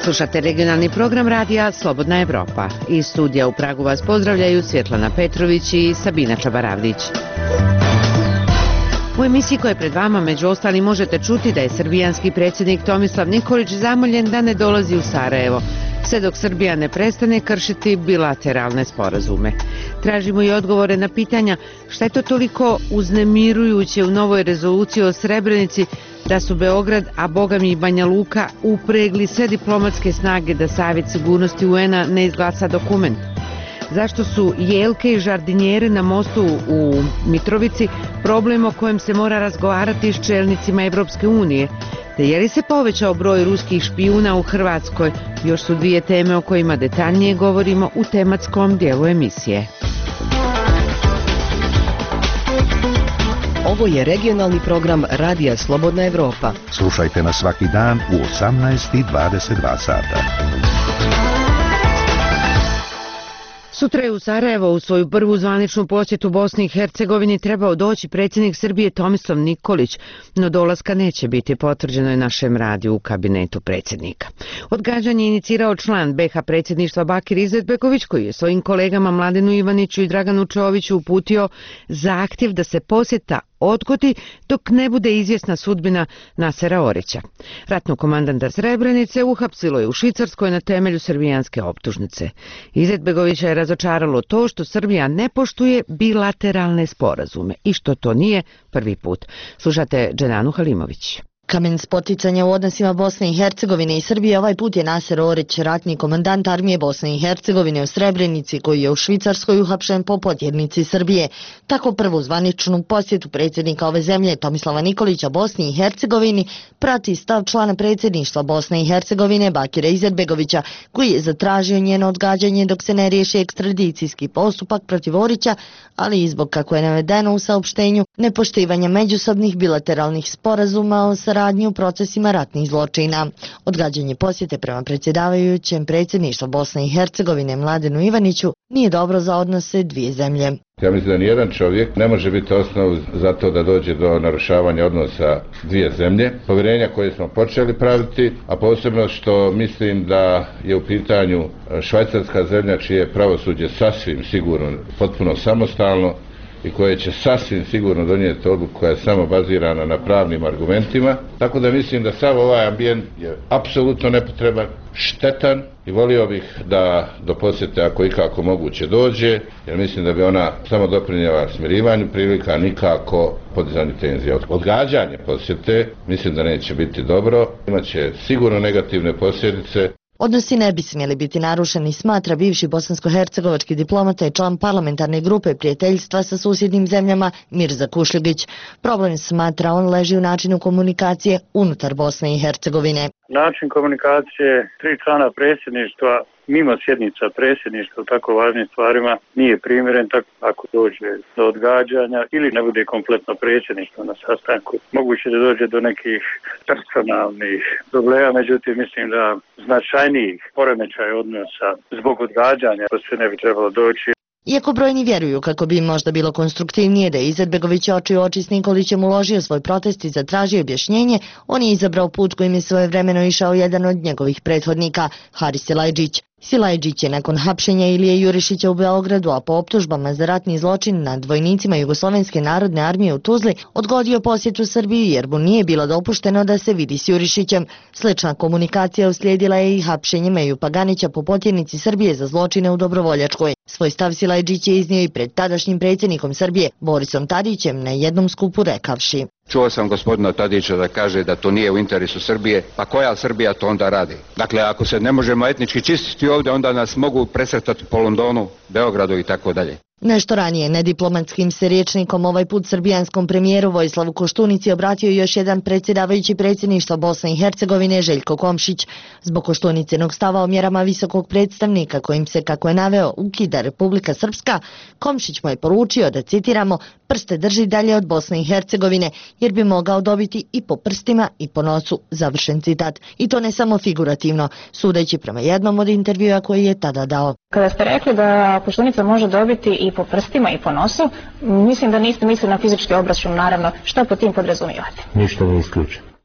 Slušate regionalni program radija Slobodna Evropa. Iz studija u Pragu vas pozdravljaju Svjetlana Petrović i Sabina Čabaravdić. U emisiji koja je pred vama među ostalim možete čuti da je srbijanski predsjednik Tomislav Nikolić zamoljen da ne dolazi u Sarajevo, sve dok Srbija ne prestane kršiti bilateralne sporazume. Tražimo i odgovore na pitanja šta je to toliko uznemirujuće u novoj rezoluciji o Srebrenici da su Beograd, a bogami i Banja Luka upregli sve diplomatske snage da Savjet sigurnosti UN-a ne izglasa dokument. Zašto su jelke i žardinjere na mostu u Mitrovici problem o kojem se mora razgovarati s čelnicima Evropske unije? Te je li se povećao broj ruskih špijuna u Hrvatskoj? Još su dvije teme o kojima detaljnije govorimo u tematskom dijelu emisije. Ovo je regionalni program Radija Slobodna Evropa. Slušajte nas svaki dan u 18:22 sata. Sutra je u Sarajevo u svoju prvu zvaničnu posjetu Bosni i Hercegovini trebao doći predsjednik Srbije Tomislav Nikolić, no dolaska neće biti, potvrđeno je našem radiju u kabinetu predsjednika. Odgađanje je inicirao član BiH predsjedništva Bakir Izetbegović, koji je svojim kolegama Mladenu Ivaniću i Draganu Čoviću uputio zahtjev da se posjeta odgodi dok ne bude izvjesna sudbina Nasera Orića. Ratnog komandanta Srebrenice uhapsilo je u Švicarskoj na temelju srbijanske optužnice. Izetbegovića je razočaralo to što Srbija ne poštuje bilateralne sporazume i što to nije prvi put. Slušate Dženanu Halimović. Kamen spoticanja u odnosima Bosne i Hercegovine i Srbije ovaj put je Naser Orić, ratni komandant armije Bosne i Hercegovine u Srebrenici, koji je u Švicarskoj uhapšen po potjernici Srbije. Tako prvu zvaničnu posjetu predsjednika ove zemlje Tomislava Nikolića Bosni i Hercegovini prati stav člana predsjedništva Bosne i Hercegovine Bakira Izetbegovića, koji je zatražio njeno odgađanje dok se ne riješi ekstradicijski postupak protiv Orića, ali i zbog, kako je navedeno u saopštenju, nepoštivanja međusobnih bilateralnih sporazuma o saradnji u procesima ratnih zločina. Odgađanje posjete prema predsjedavajućem predsjedništva Bosne i Hercegovine Mladenu Ivaniću nije dobro za odnose dvije zemlje. Ja mislim da nijedan čovjek ne može biti osnov za to da dođe do narušavanja odnosa dvije zemlje. Povjerenja koje smo počeli praviti, a posebno što mislim da je u pitanju švajcarska zemlja čije pravosuđe sasvim sigurno, potpuno samostalno i koje će sasvim sigurno donijeti odluku koja je samo bazirana na pravnim argumentima. Tako da mislim da sav ovaj ambijent je apsolutno nepotreban, štetan i volio bih da do posjete ako ikako moguće dođe, jer mislim da bi ona samo doprinijela smirivanju prilika, nikako podizanju tenzija. Odgađanje posjete mislim da neće biti dobro, imaće sigurno negativne posljedice. Odnosi ne bi smjeli biti narušeni, smatra bivši bosansko-hercegovački diplomata i član parlamentarne grupe prijateljstva sa susjednim zemljama Mirza Kušljigić. Problem, smatra on, leži u načinu komunikacije unutar Bosne i Hercegovine. Način komunikacije tri člana predsjedništva mimo sjednica predsjedništva u tako važnim stvarima nije primjeren, tako ako dođe do odgađanja ili ne bude kompletno predsjedništvo na sastanku. Moguće da dođe do nekih personalnih problema, međutim mislim da značajnijih poremećaja odnosa zbog odgađanja to se ne bi trebalo doći. Iako brojni vjeruju kako bi možda bilo konstruktivnije da je Izetbegović oči u oči s Nikolićem uložio svoj protest i zatražio objašnjenje, on je izabrao put kojim je svojevremeno išao jedan od njegovih prethodnika, Haris Silajdžić. Silajdžić je nakon hapšenja Ilije Jurišića u Beogradu, a po optužbama za ratni zločin nad vojnicima Jugoslovenske narodne armije u Tuzli, odgodio posjetu Srbiji jer mu nije bilo dopušteno da se vidi s Jurišićem. Slična komunikacija uslijedila je i hapšenje Meju Paganića po potjernici Srbije za zločine u Dobrovoljačkoj. Svoj stav Silajdžić je iznio i pred tadašnjim predsjednikom Srbije, Borisom Tadićem, na jednom skupu rekavši: Čuo sam gospodina Tadića da kaže da to nije u interesu Srbije, pa koja Srbija to onda radi? Dakle, ako se ne možemo etnički čistiti ovdje, onda nas mogu presretati po Londonu, Beogradu i tako dalje. Nešto ranije nediplomatskim se rječnikom ovaj put srbijanskom premijeru Vojislavu Koštunici obratio još jedan predsjedavajući predsjedništva Bosne i Hercegovine Željko Komšić. Zbog Koštunicenog stava o mjerama visokog predstavnika kojim se, kako je naveo, ukida Republika Srpska, Komšić mu je poručio da, citiramo, prste drži dalje od Bosne i Hercegovine jer bi mogao dobiti i po prstima i po nosu, završen citat. I to ne samo figurativno, sudeći prema jednom od intervjua koji je tada dao. Kada ste rekli da Koštunica može dobiti i po prstima i po nosu, mislim da niste mislili na fizički obračun, naravno. Šta po tim podrazumijevate? Ništa ne isključeno.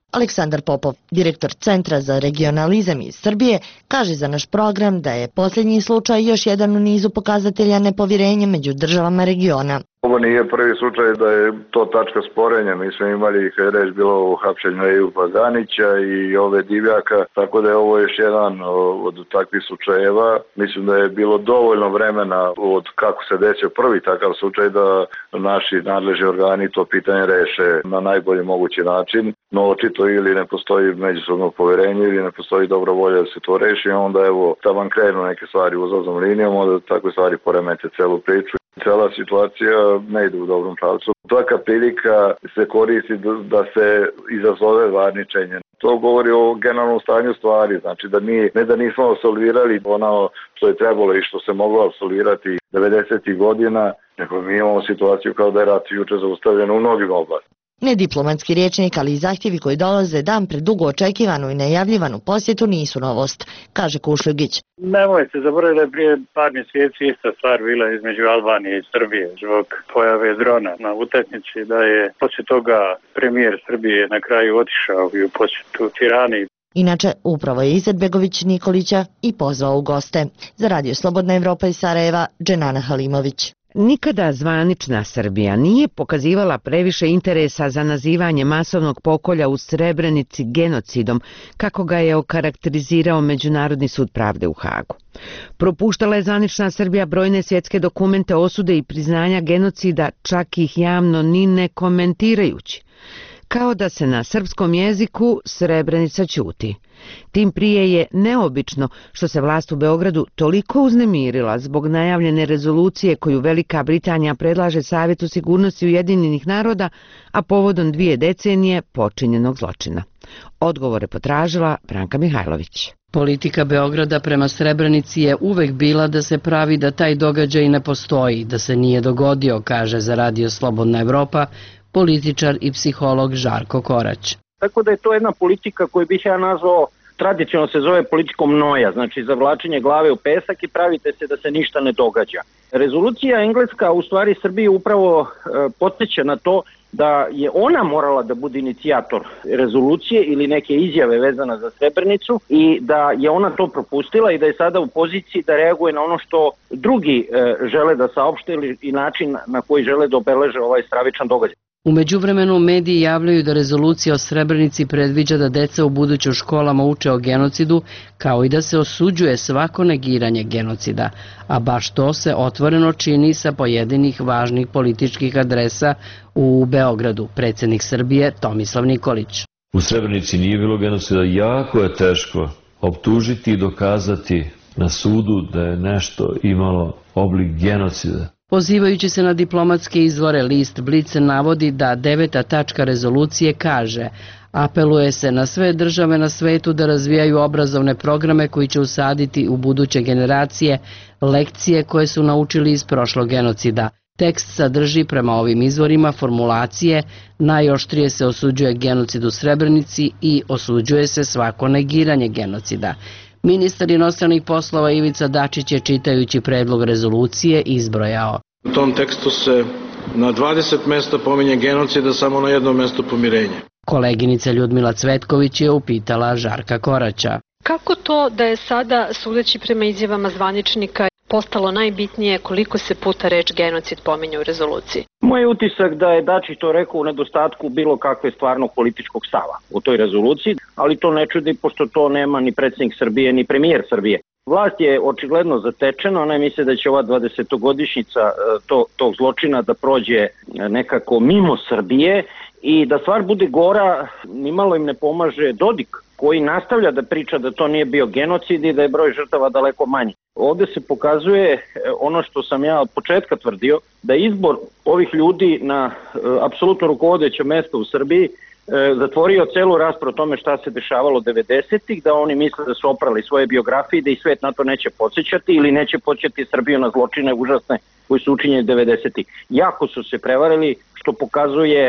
Aleksandar Popov, direktor Centra za regionalizam iz Srbije, kaže za naš program da je posljednji slučaj još jedan u nizu pokazatelja nepovjerenja među državama regiona. Ovo nije prvi slučaj da je to tačka sporenja. Mi smo imali, kad je reč bilo o hapšenju Ejupa Ganića i ove Divjaka, tako da je ovo još jedan od takvih slučajeva. Mislim da je bilo dovoljno vremena od kako se desio prvi takav slučaj da naši nadležni organi to pitanje reše na najbolji mogući način. No očito ili ne postoji međusobno povjerenje ili ne postoji dobra volja da se to reši, onda evo taman krenu neke stvari uzlaznom linijom, onda takve stvari poremete celu priču. Cela situacija ne ide u dobrom pravcu. Svaka prilika se koristi da se izazove varničenje. To govori o generalnom stanju stvari, znači da ne da nismo apsolvirali ono što je trebalo i što se moglo apsolvirati 90. godina, nego mi imamo situaciju kao da je rat juče zaustavljen u mnogim oblastima. Nediplomatski rječnik, ali i zahtjevi koji dolaze dan pred dugo očekivanu i najavljivanu posjetu nisu novost, kaže Kušljugić. Nemojte zaboraviti da je prije par mjeseci ista stvar bila između Albanije i Srbije zbog pojave drona na utakmici, da je poslije toga premijer Srbije na kraju otišao i u posjetu Tirani. Inače, upravo je Izetbegović Nikolića i pozvao u goste. Za Radio Slobodna Evropa iz Sarajeva, Dženana Halimović. Nikada zvanična Srbija nije pokazivala previše interesa za nazivanje masovnog pokolja u Srebrenici genocidom, kako ga je okarakterizirao Međunarodni sud pravde u Hagu. Propuštala je zvanična Srbija brojne svjetske dokumente osude i priznanja genocida, čak ih javno ni ne komentirajući. Kao da se na srpskom jeziku Srebrenica ćuti. Tim prije je neobično što se vlast u Beogradu toliko uznemirila zbog najavljene rezolucije koju Velika Britanija predlaže Savjetu sigurnosti Ujedinjenih naroda, a povodom 2 decenije počinjenog zločina. Odgovore potražila Branka Mihajlović. Politika Beograda prema Srebrenici je uvek bila da se pravi da taj događaj ne postoji, da se nije dogodio, kaže za Radio Slobodna Evropa političar i psiholog Žarko Korać. Tako da je to jedna politika koju bih ja nazvao, tradicionalno se zove politikom noja, znači zavlačenje glave u pesak i pravite se da se ništa ne događa. Rezolucija engleska u stvari Srbiji upravo podsjeća na to da je ona morala da bude inicijator rezolucije ili neke izjave vezana za Srebrenicu i da je ona to propustila i da je sada u poziciji da reaguje na ono što drugi žele da saopšte i način na koji žele da obeleže ovaj stravičan događaj. U međuvremenu mediji javljaju da rezolucija o Srebrenici predviđa da deca u budućim školama uče o genocidu, kao i da se osuđuje svako negiranje genocida, a baš to se otvoreno čini sa pojedinih važnih političkih adresa u Beogradu, predsjednik Srbije Tomislav Nikolić. U Srebrenici nije bilo genocida, jako je teško optužiti i dokazati na sudu da je nešto imalo oblik genocida. Pozivajući se na diplomatske izvore, list Blic navodi da 9. tačka rezolucije kaže: apeluje se na sve države na svetu da razvijaju obrazovne programe koji će usaditi u buduće generacije lekcije koje su naučili iz prošlog genocida. Tekst sadrži prema ovim izvorima formulacije: najoštrije se osuđuje genocid u Srebrenici i osuđuje se svako negiranje genocida. Ministar inostranih poslova Ivica Dačić je čitajući predlog rezolucije izbrojao: u tom tekstu se na 20 mesta pominje genocida, samo na jednom mestu pomirenje. Koleginica Ljudmila Cvetković je upitala Žarka Koraća: kako to da je sada, sudeći prema izjavama zvaničnika, postalo najbitnije koliko se puta reč genocid pominje u rezoluciji? Moj utisak da je Dačić to rekao u nedostatku bilo kakve stvarnog političkog stava u toj rezoluciji, ali to ne čudi pošto to nema ni predsjednik Srbije ni premijer Srbije. Vlast je očigledno zatečena, ona misle da će ova 20-godišnjica tog zločina da prođe nekako mimo Srbije i da stvar bude gora, nimalo im ne pomaže Dodik, koji nastavlja da priča da to nije bio genocid i da je broj žrtava daleko manji. Ovdje se pokazuje ono što sam ja od početka tvrdio, da izbor ovih ljudi na apsolutno rukovodeće mesto u Srbiji zatvorio celu raspravu o tome šta se dešavalo 90-ih, da oni misle da su oprali svoje biografije, da i svet na to neće podsjećati ili neće podsjećati Srbiju na zločine užasne koji su učinjeni 90-ih. Jako su se prevarili, što pokazuje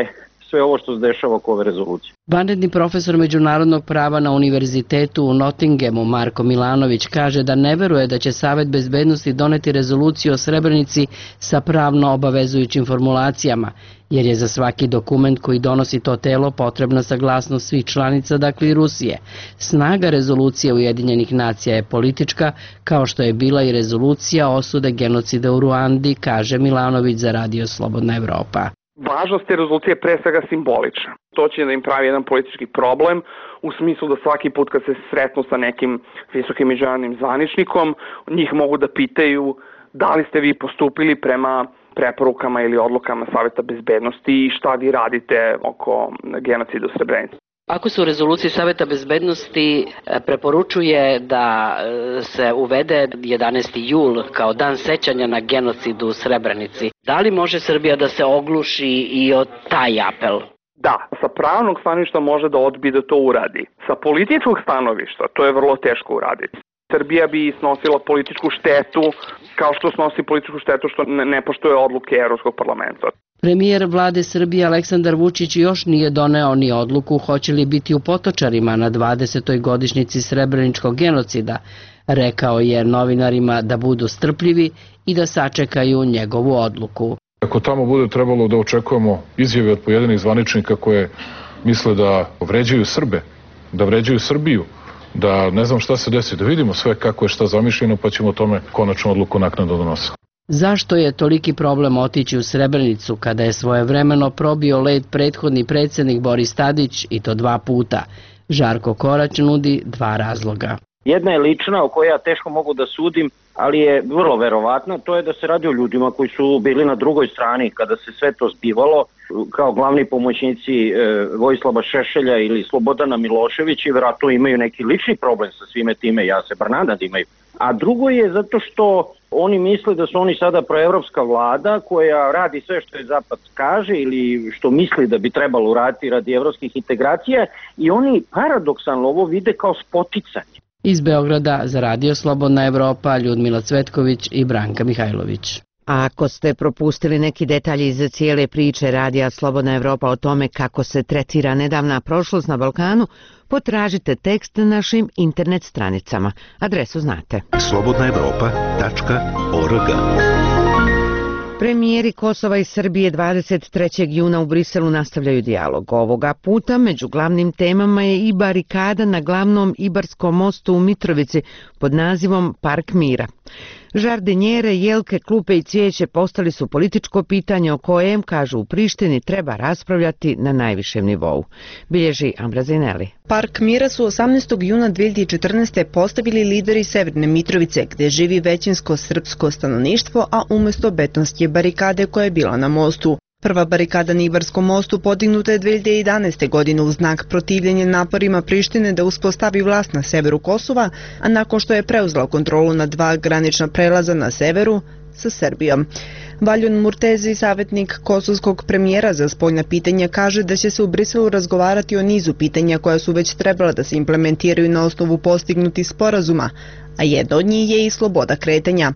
sve ovo što se dešava oko ove rezolucije. Vanredni profesor međunarodnog prava na univerzitetu u Nottinghamu Marko Milanović kaže da ne veruje da će Savet bezbednosti doneti rezoluciju o Srebrenici sa pravno obavezujućim formulacijama, jer je za svaki dokument koji donosi to telo potrebna saglasnost svih članica, dakle i Rusije. Snaga rezolucije Ujedinjenih nacija je politička, kao što je bila i rezolucija osude genocida u Ruandi, kaže Milanović za Radio Slobodna Evropa. Važnost te rezolucije je pre svega simbolična. To će da im pravi jedan politički problem u smislu da svaki put kad se sretnu sa nekim visokim međunarodnim zvaničnikom, njih mogu da pitaju da li ste vi postupili prema preporukama ili odlukama Saveta bezbednosti i šta vi radite oko genocida u Srebrenici. Ako se u rezoluciji Saveta bezbednosti preporučuje da se uvede 11. jul kao dan sećanja na genocid u Srebrenici, da li može Srbija da se ogluši i od taj apel? Da, sa pravnog stanovišta može da odbije da to uradi. Sa političkog stanovišta to je vrlo teško uraditi. Srbija bi snosila političku štetu kao što snosi političku štetu što ne poštuje odluke Evropskog parlamenta. Premijer vlade Srbije Aleksandar Vučić još nije doneo ni odluku hoće li biti u Potočarima na 20. godišnjici Srebreničkog genocida. Rekao je novinarima da budu strpljivi i da sačekaju njegovu odluku. Ako tamo bude trebalo da očekujemo izjave od pojedinih zvaničnika koje misle da vređaju Srbe, da vređaju Srbiju, da ne znam šta se desi, da vidimo sve kako je šta zamišljeno pa ćemo o tome konačnu odluku naknadno donositi. Zašto je toliki problem otići u Srebrenicu kada je svojevremeno probio led prethodni predsjednik Boris Tadić i to 2 puta? Žarko Korać nudi 2 razloga. Jedna je lična o kojoj ja teško mogu da sudim, ali je vrlo verovatna, to je da se radi o ljudima koji su bili na drugoj strani kada se sve to zbivalo, kao glavni pomoćnici Vojislava Šešelja ili Slobodana Miloševića i vjerojatno imaju neki lični problem sa svime time, ja se bar nadam da imaju. A drugo je zato što oni misle da su oni sada proevropska vlada koja radi sve što je Zapad kaže ili što misli da bi trebalo uraditi radi evropskih integracija i oni paradoksalno ovo vide kao spoticanje. Iz Beograda za Radio Slobodna Evropa Ljudmila Cvetković i Branka Mihajlović. A ako ste propustili neki detalji iz cijele priče Radija Slobodna Evropa o tome kako se tretira nedavna prošlost na Balkanu, potražite tekst na našim internet stranicama. Adresu znate. slobodnaevropa.org. Premijeri Kosova i Srbije 23. juna u Briselu nastavljaju dijalog. Ovoga puta među glavnim temama je i barikada na glavnom Ibarskom mostu u Mitrovici pod nazivom Park mira. Žardinjere, jelke, klupe i cvijeće postali su političko pitanje o kojem, kažu u Prištini, treba raspravljati na najvišem nivou. Bilježi Ambrazineli. Park mira su 18. juna 2014. postavili lideri Severne Mitrovice, gde živi većinsko srpsko stanovništvo, a umjesto betonske barikade koja je bila na mostu. Prva barikada na Ibarskom mostu podignuta je 2011. godine u znak protivljenja naporima Prištine da uspostavi vlast na severu Kosova, a nakon što je preuzela kontrolu na 2 granična prelaza na severu sa Srbijom. Valjun Murtezi, savjetnik kosovskog premijera za spoljna pitanja, kaže da će se u Briselu razgovarati o nizu pitanja koja su već trebala da se implementiraju na osnovu postignutih sporazuma, a jedno od njih je i sloboda kretanja.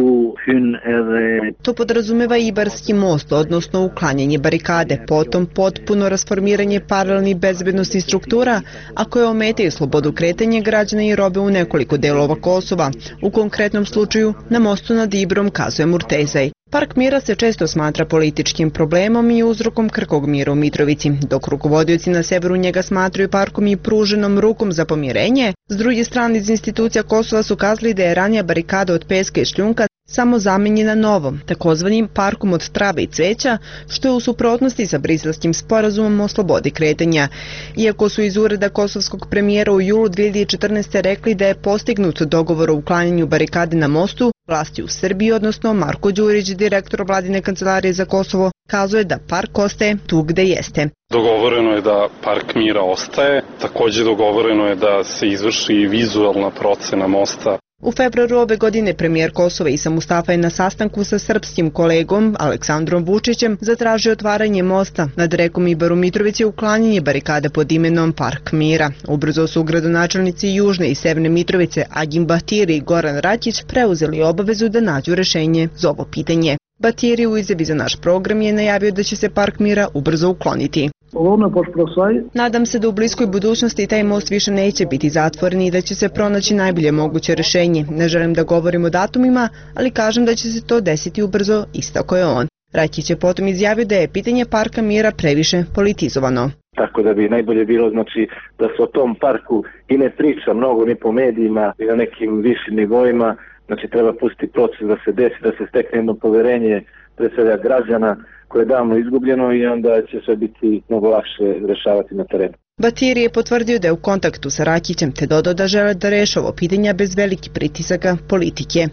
To podrazumeva Ibarski most, odnosno uklanjanje barikade, potom potpuno rasformiranje paralelnih bezbednostnih struktura, a koje ometaju slobodu kretanja građana i robe u nekoliko delova Kosova, u konkretnom slučaju na mostu nad Ibrom, kazuje Murtezaj. Park mira se često smatra političkim problemom i uzrokom krhkog mira u Mitrovici, dok rukovodioci na severu njega smatraju parkom i pruženom rukom za pomirenje. S druge strane, iz institucija Kosova su kazali da je ranija barikada od peska i šljunka samo zamenjena novom, takozvanim parkom od trave i cveća, što je u suprotnosti sa briselskim sporazumom o slobodi kretanja. Iako su iz ureda kosovskog premijera u julu 2014. rekli da je postignut dogovor o uklanjanju barikade na mostu, vlasti u Srbiji, odnosno Marko Đurić, direktor vladine kancelarije za Kosovo, kazuje da park ostaje tu gde jeste. Dogovoreno je da Park mira ostaje, također dogovoreno je da se izvrši vizualna procena mosta. U februaru ove godine premijer Kosova Isa Mustafa je na sastanku sa srpskim kolegom Aleksandrom Vučićem zatražio otvaranje mosta nad rekom Ibar u Mitrovici i uklanjanje barikade pod imenom Park mira. Ubrzo su gradonačelnici Južne i Severne Mitrovice Agim Batiri i Goran Rakić preuzeli obavezu da nađu rešenje za ovo pitanje. Batieri u izjavi za naš program je najavio da će se park mira ubrzo ukloniti. Nadam se da u bliskoj budućnosti taj most više neće biti zatvoren i da će se pronaći najbolje moguće rješenje. Ne želim da govorim o datumima, ali kažem da će se to desiti ubrzo, istako je on. Rakić je potom izjavio da je pitanje parka mira previše politizovano. Tako da bi najbolje bilo da se o tom parku i ne priča mnogo ni po medijima i na nekim višim nivoima. Treba pustiti proces da se desi, da se stekne jedno poverenje pre svega građana koje je davno izgubljeno i onda će sve biti mnogo lakše rešavati na terenu. Batieri je potvrdio da je u kontaktu sa Rakićem te dodao da žele da reše ovo pitanja bez velikih pritisaka politike.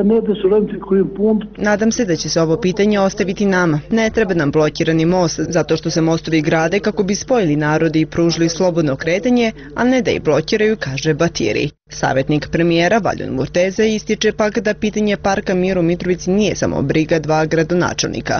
Nadam se da će se ovo pitanje ostaviti nama. Ne treba nam blokirani most, zato što se mostovi grade kako bi spojili narode i pružili slobodno kretanje, a ne da ih blokiraju, kaže Batieri. Savjetnik premijera Valjon Murteza ističe pak da pitanje parka mira u Mitrovici nije samo briga dva gradonačelnika.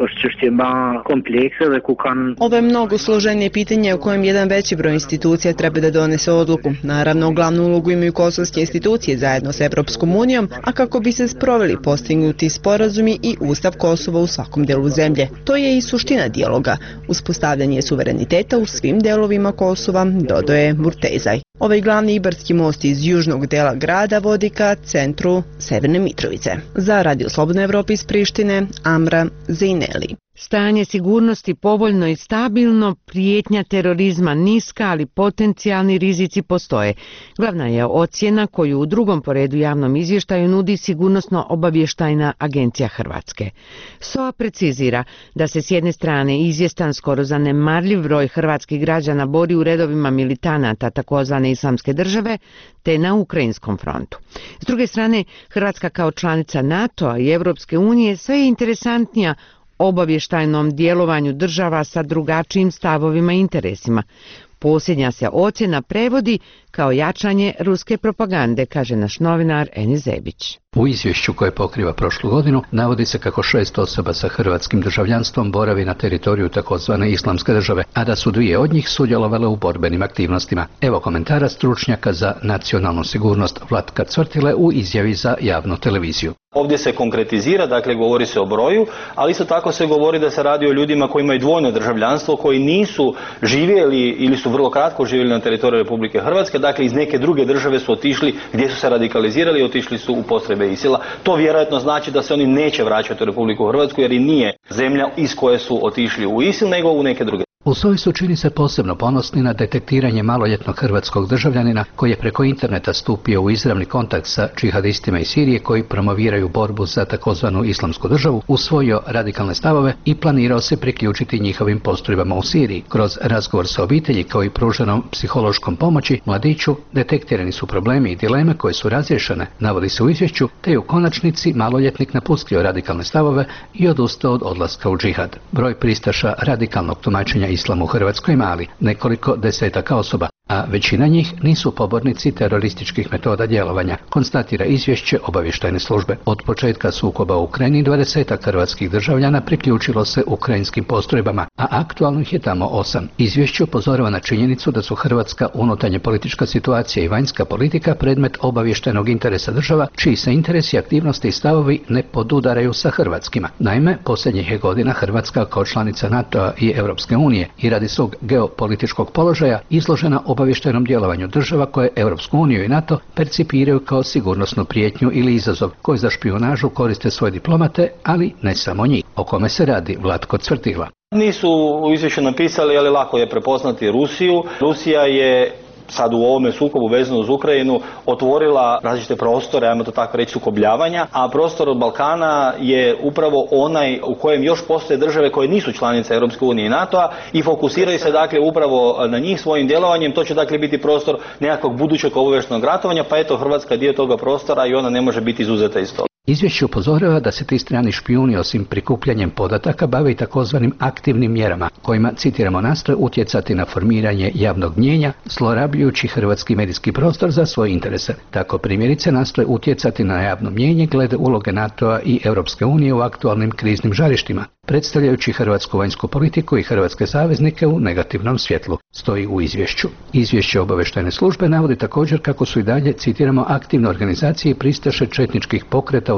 Ovo je mnogo složenije pitanje u kojem jedan veći broj institucija treba da donese odluku. Naravno, glavnu ulogu imaju kosovske institucije zajedno s Evropskom unijom, a kako bi se sproveli postignuti sporazumi i Ustav Kosova u svakom delu zemlje. To je i suština dijaloga, uspostavljanje suvereniteta u svim delovima Kosova, dodaje Murtezaj. Ovaj glavni ibarski most iz južnog dela grada vodi ka centru Severne Mitrovice. Za Radio Slobodna Evropa iz Prištine, Amra Zejneli. Stanje sigurnosti povoljno i stabilno, prijetnja terorizma niska, ali potencijalni rizici postoje. Glavna je ocjena koju u drugom po redu javnom izvještaju nudi Sigurnosno-obavještajna agencija Hrvatske. SOA precizira da se s jedne strane izvjestan skoro zanemarljiv broj hrvatskih građana bori u redovima militanata takozvane Islamske države, te na ukrajinskom frontu. S druge strane, Hrvatska kao članica NATO-a i Europske unije sve je interesantnija obavještajnom djelovanju država sa drugačijim stavovima i interesima. Posljednja se ocjena prevodi kao jačanje ruske propagande, kaže naš novinar Enis Zebić. U izvješću koje pokriva prošlu godinu navodi se kako 6 osoba sa hrvatskim državljanstvom boravi na teritoriju takozvane Islamske države, a da su 2 od njih sudjelovale u borbenim aktivnostima. Evo komentara stručnjaka za nacionalnu sigurnost Vlatka Cvrtile u izjavi za javnu televiziju. Ovdje se konkretizira, dakle govori se o broju, ali isto tako se govori da se radi o ljudima koji imaju dvojno državljanstvo, koji nisu živjeli ili su vrlo kratko živjeli na teritoriju Republike Hrvatske, dakle iz neke druge države su otišli gdje su se radikalizirali i otišli su u postrojbe ISIL-a. To vjerojatno znači da se oni neće vraćati u Republiku Hrvatsku jer i nije zemlja iz koje su otišli u ISIL, nego u neke druge. U SOA su čini se posebno ponosni na detektiranje maloljetnog hrvatskog državljanina koji je preko interneta stupio u izravni kontakt sa džihadistima iz Sirije koji promoviraju borbu za takozvanu Islamsku državu, usvojio radikalne stavove i planirao se priključiti njihovim postrojbama u Siriji. Kroz razgovor sa obitelji kao i pruženom psihološkom pomoći mladiću detektirani su problemi i dileme koje su razriješene, navodi se u izvješću, te je u konačnici maloljetnik napustio radikalne stavove i odustao od odlaska u džihad. Broj pristaša radikalnog tumačenja islamu u Hrvatskoj mali, nekoliko desetaka osoba, a većina njih nisu pobornici terorističkih metoda djelovanja, konstatira izvješće obavještajne službe. Od početka sukoba u Ukrajini 20 hrvatskih državljana priključilo se ukrajinskim postrojbama, a aktualno ih je tamo 8. Izvješće upozorava na činjenicu da su hrvatska unutarnja politička situacija i vanjska politika predmet obavještajnog interesa država, čiji se interesi, aktivnosti i stavovi ne podudaraju sa hrvatskima. Naime, posljednjih je godina Hrvatska kao članica NATO-a i Europske unije i radi svog geopolitičkog položaja izložena obavještajnom djelovanju država koje Europsku uniju i NATO percipiraju kao sigurnosnu prijetnju ili izazov koji za špijunažu koriste svoje diplomate, ali ne samo njih. O kome se radi Vlatko Cvrtila. Nisu u izvješću napisali, ali lako je prepoznati Rusiju. Rusija je sad u ovome sukobu vezano uz Ukrajinu otvorila različite prostore, ajmo to tako reći, sukobljavanja, a prostor od Balkana je upravo onaj u kojem još postoje države koje nisu članice Europske unije i NATO-a i fokusiraju se dakle upravo na njih svojim djelovanjem. To će dakle biti prostor nekakvog budućeg obavještajnog ratovanja, pa eto Hrvatska je dio toga prostora i ona ne može biti izuzeta iz toga. Izvješće upozorava da se ti strani špijuni osim prikupljanjem podataka bave i takozvanim aktivnim mjerama, kojima, citiramo, nastoje utjecati na formiranje javnog mnijenja, zlorabljujući hrvatski medijski prostor za svoje interese. Tako primjerice nastoje utjecati na javno mnijenje glede uloge NATO-a i Europske unije u aktualnim kriznim žarištima, predstavljajući hrvatsku vanjsku politiku i hrvatske saveznike u negativnom svjetlu, stoji u izvješću. Izvješće obavještajne službe navodi također kako su i dalje, citiramo, aktivne organizacije i pristaše četničkih pokreta u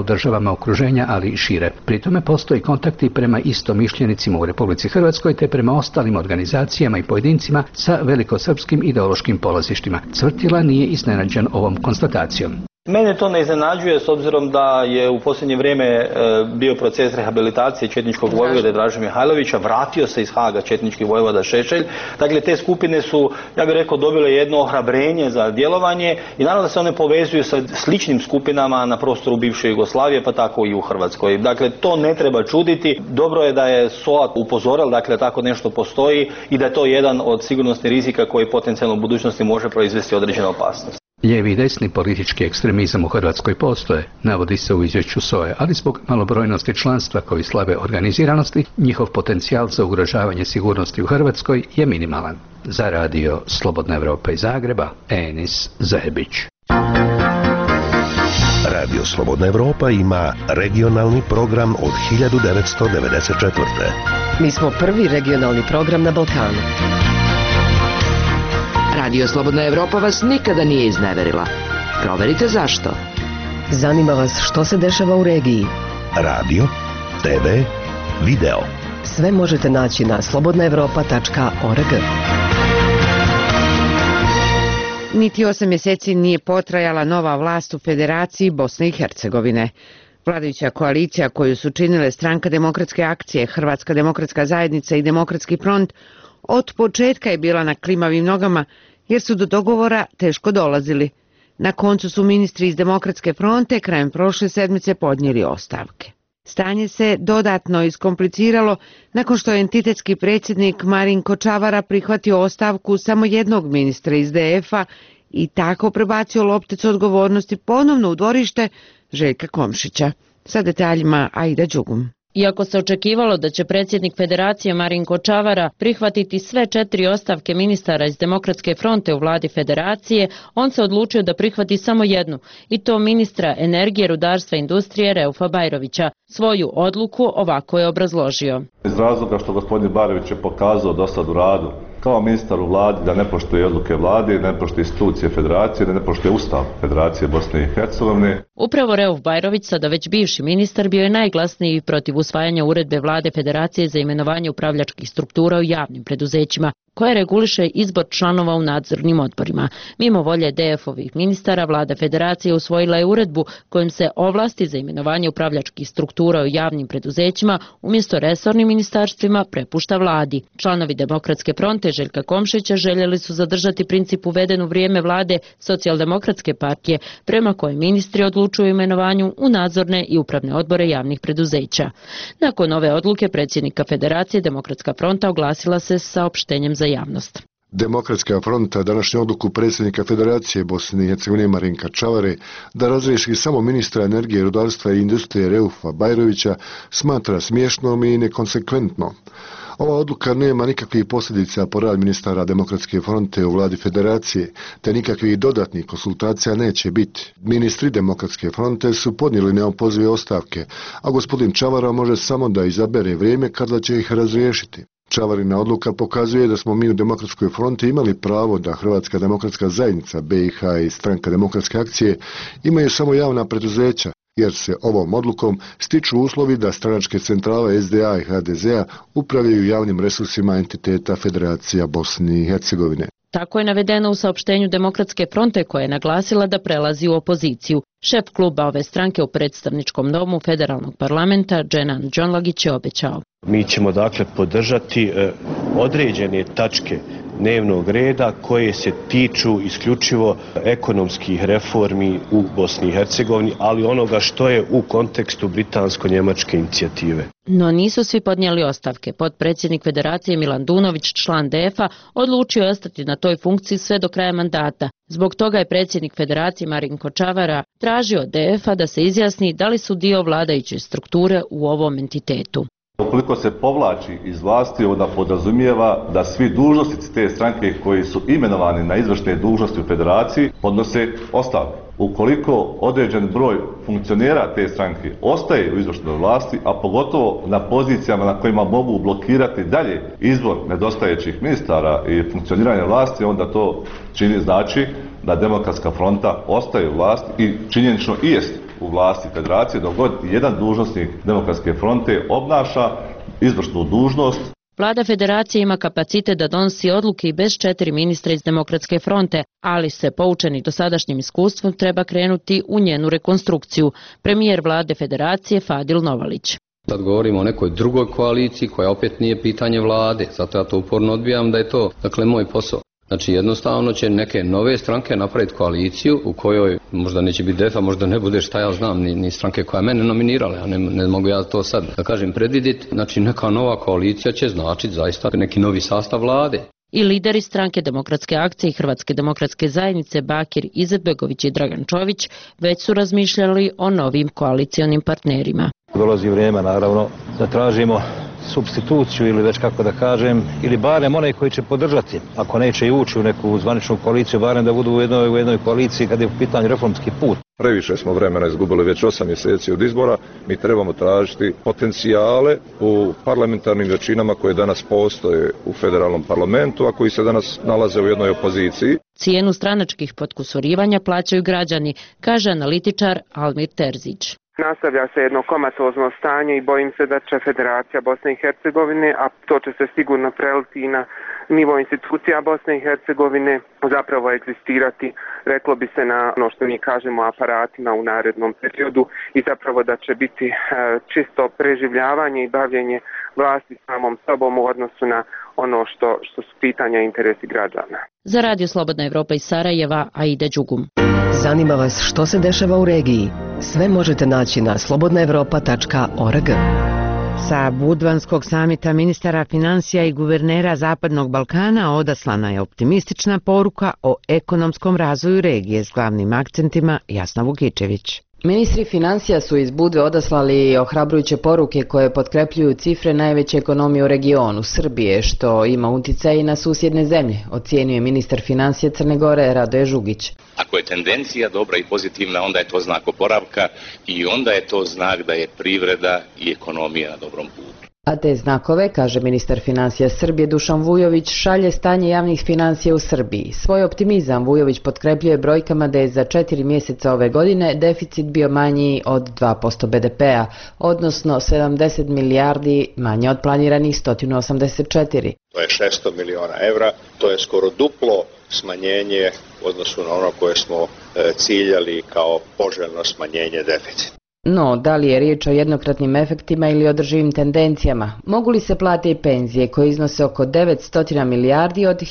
državama okruženja, ali i šire. Pri tome postoji kontakti prema istomišljenicima u Republici Hrvatskoj te prema ostalim organizacijama i pojedincima sa velikosrpskim ideološkim polazištima. Cvrtila nije iznenađen ovom konstatacijom. Mene to ne iznenađuje s obzirom da je u posljednje vrijeme bio proces rehabilitacije četničkog vojvode Draže Mihajlovića, vratio se iz Haga četnički vojvoda Šešelj. Dakle, te skupine su, ja bih rekao, dobile jedno ohrabrenje za djelovanje i naravno da se one povezuju sa sličnim skupinama na prostoru bivše Jugoslavije, pa tako i u Hrvatskoj. Dakle, to ne treba čuditi. Dobro je da je SOA upozorila, dakle, tako nešto postoji i da je to jedan od sigurnosnih rizika koji potencijalno u budućnosti može proizvesti određenu opasnost. Lijevi i desni politički ekstremizam u Hrvatskoj postoje, navodi se u izvješću SOA-e, ali zbog malobrojnosti članstva kao i slabe organiziranosti, njihov potencijal za ugrožavanje sigurnosti u Hrvatskoj je minimalan. Za radio Slobodna Evropa iz Zagreba, Enis Zahebić. Radio Slobodna Evropa ima regionalni program od 1994. Mi smo prvi regionalni program na Balkanu. Radio Slobodna Evropa vas nikada nije izneverila. Proverite zašto. Zanima vas što se dešava u regiji. Radio, TV, video. Sve možete naći na slobodnaevropa.org. Niti 8 mjeseci nije potrajala nova vlast u Federaciji Bosne i Hercegovine. Vladajuća koalicija koju su činile Stranka demokratske akcije, Hrvatska demokratska zajednica i Demokratski front od početka je bila na klimavim nogama jer su do dogovora teško dolazili. Na koncu su ministri iz Demokratske fronte krajem prošle sedmice podnijeli ostavke. Stanje se dodatno iskompliciralo nakon što je entitetski predsjednik Marinko Čavara prihvatio ostavku samo jednog ministra iz DF-a i tako prebacio lopticu odgovornosti ponovno u dvorište Željka Komšića. Sa detaljima Aida Đugum. Iako se očekivalo da će predsjednik Federacije Marinko Čavara prihvatiti sve 4 ostavke ministara iz Demokratske fronte u vladi Federacije, on se odlučio da prihvati samo jednu, i to ministra energije, rudarstva i industrije Reufa Bajrovića. Svoju odluku ovako je obrazložio. Iz razloga što gospodin Bajrović je pokazao do sad u radu kao ministar u vladi da ne poštuje odluke vlade, ne poštuje institucije Federacije, da ne poštuje Ustav Federacije Bosne i Hercegovine. Upravo Reuf Bajrović, sada već bivši ministar, bio je najglasniji protiv usvajanja uredbe vlade Federacije za imenovanje upravljačkih struktura u javnim preduzećima, koja reguliše izbor članova u nadzornim odborima. Mimo volje DF-ovih ministara, vlada Federacije usvojila je uredbu kojim se ovlasti za imenovanje upravljačkih struktura u javnim preduzećima umjesto resornim ministarstvima prepušta vladi. Članovi Demokratske fronte Željka Komšića željeli su zadržati princip uveden u vrijeme vlade Socijaldemokratske partije, prema kojem ministri odlučuju o imenovanju u nadzorne i upravne odbore javnih preduzeća. Nakon ove odluke predsjednika Federacije, Demokratska fronta oglasila se sa saopštenjem za javnost. Demokratska fronta današnju odluku predsjednika Federacije Bosne i Hercegovine Marinka Čavare da razriješi samo ministra energije, rudarstva i industrije Reufa Bajrovića smatra smiješnom i nekonsekventnom. Ova odluka nema nikakvih posljedica po rad ministara Demokratske fronte u vladi Federacije, te nikakvih dodatnih konsultacija neće biti. Ministri Demokratske fronte su podnijeli neopozive ostavke, a gospodin Čavara može samo da izabere vrijeme kada će ih razriješiti. Čavarina odluka pokazuje da smo mi u Demokratskoj fronti imali pravo da Hrvatska demokratska zajednica BiH i Stranka demokratske akcije imaju samo javna preduzeća, jer se ovom odlukom stiču uslovi da stranačke centrale SDA i HDZ-a upravljaju javnim resursima entiteta Federacija Bosne i Hercegovine. Tako je navedeno u saopštenju Demokratske fronte, koja je naglasila da prelazi u opoziciju. Šef kluba ove stranke u predstavničkom domu federalnog parlamenta, Dženan Džonlagić, je obećao. Mi ćemo dakle podržati određene tačke dnevnog reda koje se tiču isključivo ekonomskih reformi u Bosni i Hercegovini, ali onoga što je u kontekstu britansko-njemačke inicijative. No nisu svi podnijeli ostavke. Potpredsjednik Federacije Milan Dunović, član DF-a, odlučio je ostati na toj funkciji sve do kraja mandata. Zbog toga je predsjednik Federacije Marinko Čavara tražio od DF-a da se izjasni da li su dio vladajuće strukture u ovom entitetu. Ukoliko se povlači iz vlasti, onda podrazumijeva da svi dužnosnici te stranke koji su imenovani na izvršne dužnosti u Federaciji podnose ostavke. Ukoliko određen broj funkcionera te stranke ostaje u izvršnoj vlasti, a pogotovo na pozicijama na kojima mogu blokirati dalje izbor nedostajećih ministara i funkcioniranje vlasti, onda to znači da Demokratska fronta ostaje u vlasti i činjenično i jest u vlasti federacije dok god jedan dužnosnik Demokratske fronte obnaša izvršnu dužnost. Vlada federacije ima kapacitet da donosi odluke i bez 4 ministra iz Demokratske fronte, ali se poučeni dosadašnjim iskustvom treba krenuti u njenu rekonstrukciju. Premijer vlade federacije Fadil Novalić. Sad govorimo o nekoj drugoj koaliciji koja opet nije pitanje vlade, zato ja to uporno odbijam da je to moj posao. Znači jednostavno će neke nove stranke napraviti koaliciju u kojoj možda neće biti DEFA, možda ne bude šta ja znam, ni stranke koja mene nominirale, a ne mogu ja to sad da kažem predvidjeti. Znači neka nova koalicija će značiti zaista neki novi sastav vlade. I lideri stranke Demokratske akcije i Hrvatske demokratske zajednice Bakir Izetbegović i Dragan Čović već su razmišljali o novim koalicionim partnerima. Dolazi vrijeme naravno da tražimo supstituciju ili već kako da kažem, ili barem onaj koji će podržati, ako neće i ući u neku zvaničnu koaliciju, barem da budu u jednoj koaliciji kad je u pitanju reformski put. Previše smo vremena izgubili već 8 mjeseci od izbora, mi trebamo tražiti potencijale u parlamentarnim većinama koje danas postoje u federalnom parlamentu, a koji se danas nalaze u jednoj opoziciji. Cijenu stranačkih potkusurivanja plaćaju građani, kaže analitičar Almir Terzić. Nastavlja se jedno komatozno stanje i bojim se da će Federacija Bosne i Hercegovine, a to će se sigurno preliti i na nivo institucija Bosne i Hercegovine, zapravo egzistirati, reklo bi se na ono što mi kažemo aparatima u narednom periodu i zapravo da će biti čisto preživljavanje i bavljenje vlasti samom sobom u odnosu na ono što su pitanja i interesi građana. Za Radio Slobodna Evropa iz Sarajeva, Aida Đugum. Zanima vas što se dešava u regiji? Sve možete naći na slobodnaevropa.org. Sa Budvanskog samita ministara finansija i guvernera Zapadnog Balkana odaslana je optimistična poruka o ekonomskom razvoju regije s glavnim akcentima Jasna Vukičević. Ministri finansija su iz Budve odaslali ohrabrujuće poruke koje potkrepljuju cifre najveće ekonomije u regionu, Srbije, što ima uticaj i na susjedne zemlje, ocijenio je ministar finansija Crne Gore Radoje Žugić. Ako je tendencija dobra i pozitivna, onda je to znak oporavka i onda je to znak da je privreda i ekonomija na dobrom putu. A te znakove, kaže ministar finansija Srbije Dušan Vujović, šalje stanje javnih finansija u Srbiji. Svoj optimizam Vujović potkrepljuje brojkama da je za 4 mjeseca ove godine deficit bio manji od 2% BDP-a, odnosno 70 milijardi manje od planiranih 184. To je 600 miliona evra, to je skoro duplo smanjenje u odnosu na ono koje smo ciljali kao poželjno smanjenje deficita. No, da li je riječ o jednokratnim efektima ili održivim tendencijama? Mogu li se plate i penzije koje iznose oko 900 milijardi od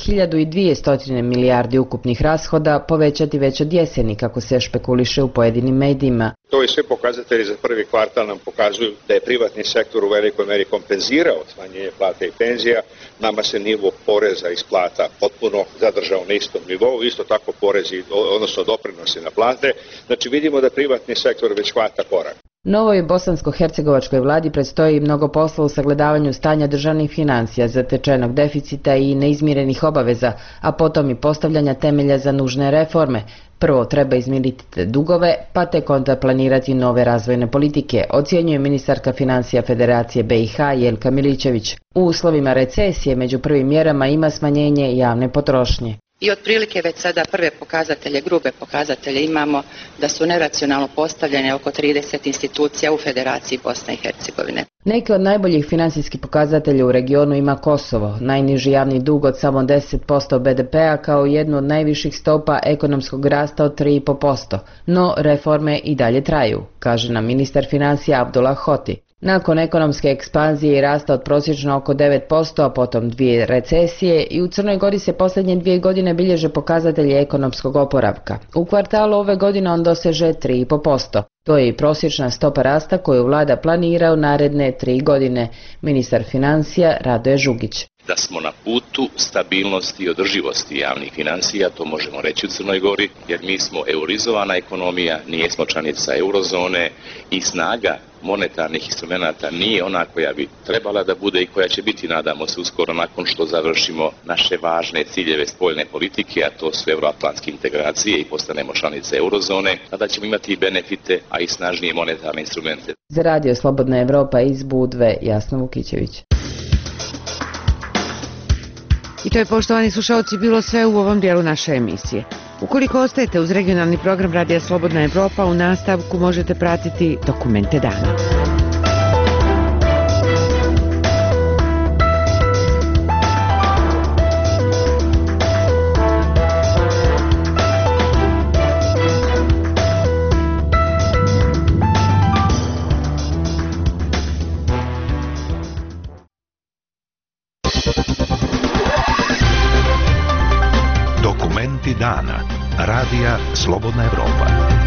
1200 milijardi ukupnih rashoda povećati već od jeseni, kako se špekuliše u pojedinim medijima? To i sve pokazatelji za prvi kvartal nam pokazuju da je privatni sektor u velikoj meri kompenzirao smanjenje plata i penzija. Nama se nivo poreza iz plata potpuno zadržao na istom nivou, isto tako porezi, odnosno doprinosi na plate. Znači vidimo da privatni sektor već hvata korak. Novoj bosansko-hercegovačkoj vladi predstoji mnogo posla u sagledavanju stanja državnih financija, zatečenog deficita i neizmirenih obaveza, a potom i postavljanja temelja za nužne reforme. Prvo treba izmiriti te dugove, pa tek onda planirati nove razvojne politike, ocjenjuje ministarka financija Federacije BiH Jelka Milićević. U uslovima recesije među prvim mjerama ima smanjenje javne potrošnje. I otprilike već sada prve pokazatelje, grube pokazatelje imamo da su neracionalno postavljene oko 30 institucija u Federaciji Bosne i Hercegovine. Neke od najboljih financijskih pokazatelja u regionu ima Kosovo, najniži javni dug od samo 10% BDP-a kao jednu od najviših stopa ekonomskog rasta od 3,5%. No reforme i dalje traju, kaže nam ministar financija Abdullah Hoti. Nakon ekonomske ekspanzije i rasta od prosječno oko 9%, a potom 2 recesije, i u Crnoj Gori se posljednje 2 godine bilježe pokazatelji ekonomskog oporavka. U kvartalu ove godine on doseže 3,5%. To je i prosječna stopa rasta koju vlada planira u naredne 3 godine, ministar financija Radoje Žugić. Da smo na putu stabilnosti i održivosti javnih financija, to možemo reći u Crnoj Gori, jer mi smo eurizovana ekonomija, nijesmo članica eurozone i snaga monetarnih instrumenata nije ona koja bi trebala da bude i koja će biti, nadamo se, uskoro nakon što završimo naše važne ciljeve spoljne politike, a to su euroatlantske integracije i postanemo članice eurozone, a da ćemo imati i benefite, a i snažnije monetarne instrumente. Za Radio Slobodna Evropa iz Budve, Jasna Vukićević. I to je, poštovani slušalci, bilo sve u ovom dijelu naše emisije. Ukoliko ostajete uz regionalni program Radija Slobodna Evropa, u nastavku možete pratiti dokumente dana. Dokumenti dana. Radija Slobodna Evropa.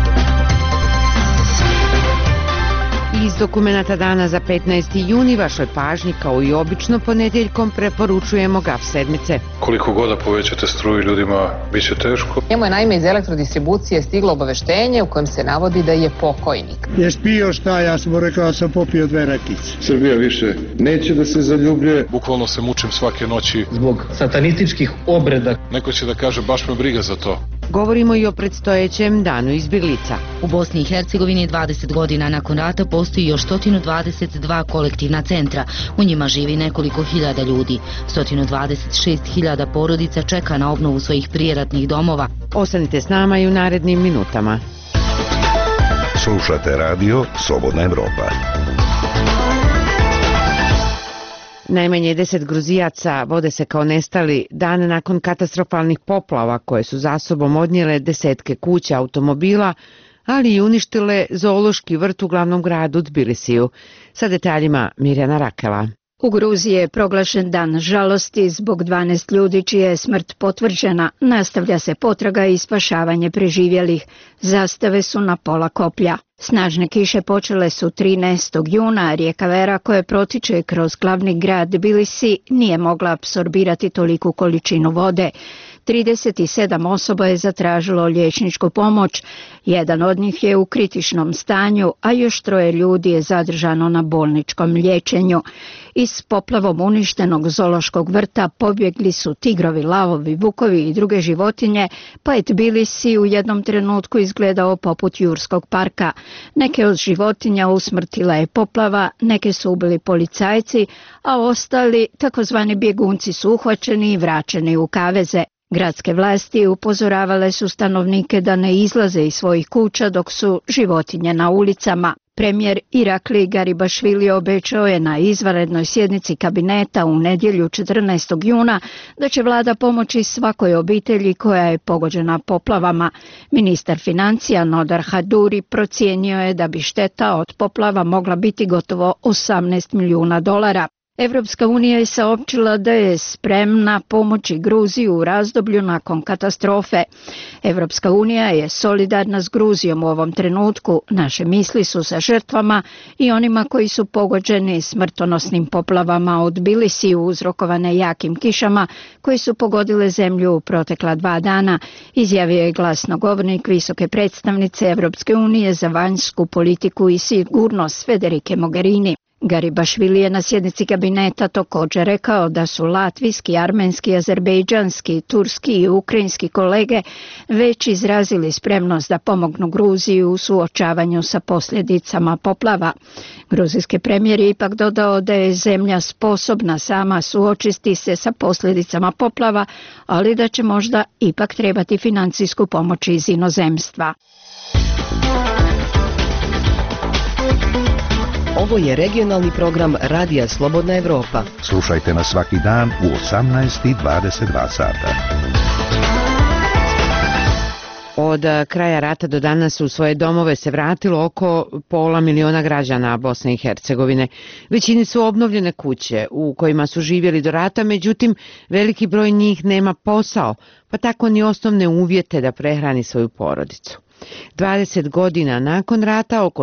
Iz dokumenata dana za 15. juni vašoj pažnji, kao i obično ponedjeljkom, preporučujemo GAF sedmice. Koliko god da povećate struju ljudima, bit će teško. Njemu je naime iz elektrodistribucije stiglo obaveštenje u kojem se navodi da je pokojnik. Jes pio šta? Ja sam mu rekao da sam popio 2 rakice. Srbija više neće da se zaljubljuje. Bukvalno se mučim svake noći Zbog satanističkih obreda. Neko će da kaže baš me briga za to. Govorimo i o predstojećem danu izbjeglica. U Bosni i Hercegovini 20 godina nakon rata postoji još 122 kolektivna centra. U njima živi nekoliko hiljada ljudi. 126.000 porodica čeka na obnovu svojih prijeratnih domova. Ostanite s nama i u narednim minutama. Slušate radio Slobodna Evropa. Najmanje 10 Gruzijaca vode se kao nestali dan nakon katastrofalnih poplava koje su za sobom odnijele desetke kuća, automobila, ali i uništile zoološki vrt u glavnom gradu Tbilisiju. Sa detaljima Mirjana Rakela. U Gruziji je proglašen dan žalosti zbog 12 ljudi čija je smrt potvrđena. Nastavlja se potraga i spašavanje preživjelih. Zastave su na pola koplja. Snažne kiše počele su 13. juna, a rijeka Vera koja protiče kroz glavni grad Tbilisi nije mogla apsorbirati toliku količinu vode. 37 osoba je zatražilo liječničku pomoć, jedan od njih je u kritičnom stanju, a još 3 ljudi je zadržano na bolničkom liječenju. Iz poplavom uništenog zoološkog vrta pobjegli su tigrovi, lavovi, vukovi i druge životinje, pa je Tbilisi u jednom trenutku izgledao poput jurskog parka. Neke od životinja usmrtila je poplava, neke su ubili policajci, a ostali, takozvani bjegunci, su uhvaćeni i vraćeni u kaveze. Gradske vlasti upozoravale su stanovnike da ne izlaze iz svojih kuća dok su životinje na ulicama. Premijer Irakli Garibašvili obećao je na izvanrednoj sjednici kabineta u nedjelju 14. juna da će vlada pomoći svakoj obitelji koja je pogođena poplavama. Ministar financija Nodar Haduri procijenio je da bi šteta od poplava mogla biti gotovo $18 milijuna. Evropska unija je saopćila da je spremna pomoći Gruziju u razdoblju nakon katastrofe. Evropska unija je solidarna s Gruzijom u ovom trenutku. Naše misli su sa žrtvama i onima koji su pogođeni smrtonosnim poplavama od Tbilisiju uzrokovane jakim kišama koji su pogodile zemlju u protekla 2 dana, izjavio je glasnogovornik visoke predstavnice Evropske unije za vanjsku politiku i sigurnost Federike Mogherini. Garibašvili je na sjednici kabineta također rekao da su latvijski, armenski, azerbejdžanski, turski i ukrajinski kolege već izrazili spremnost da pomognu Gruziji u suočavanju sa posljedicama poplava. Gruzijski premijer je ipak dodao da je zemlja sposobna sama suočiti se sa posljedicama poplava, ali da će možda ipak trebati financijsku pomoć iz inozemstva. Ovo je regionalni program Radija Slobodna Evropa. Slušajte nas svaki dan u 18:22 sata. Od kraja rata do danas u svoje domove se vratilo oko 500.000 građana Bosne i Hercegovine. Većini su obnovljene kuće u kojima su živjeli do rata, međutim veliki broj njih nema posao, pa tako ni osnovne uvjete da prehrani svoju porodicu. 20 godina nakon rata oko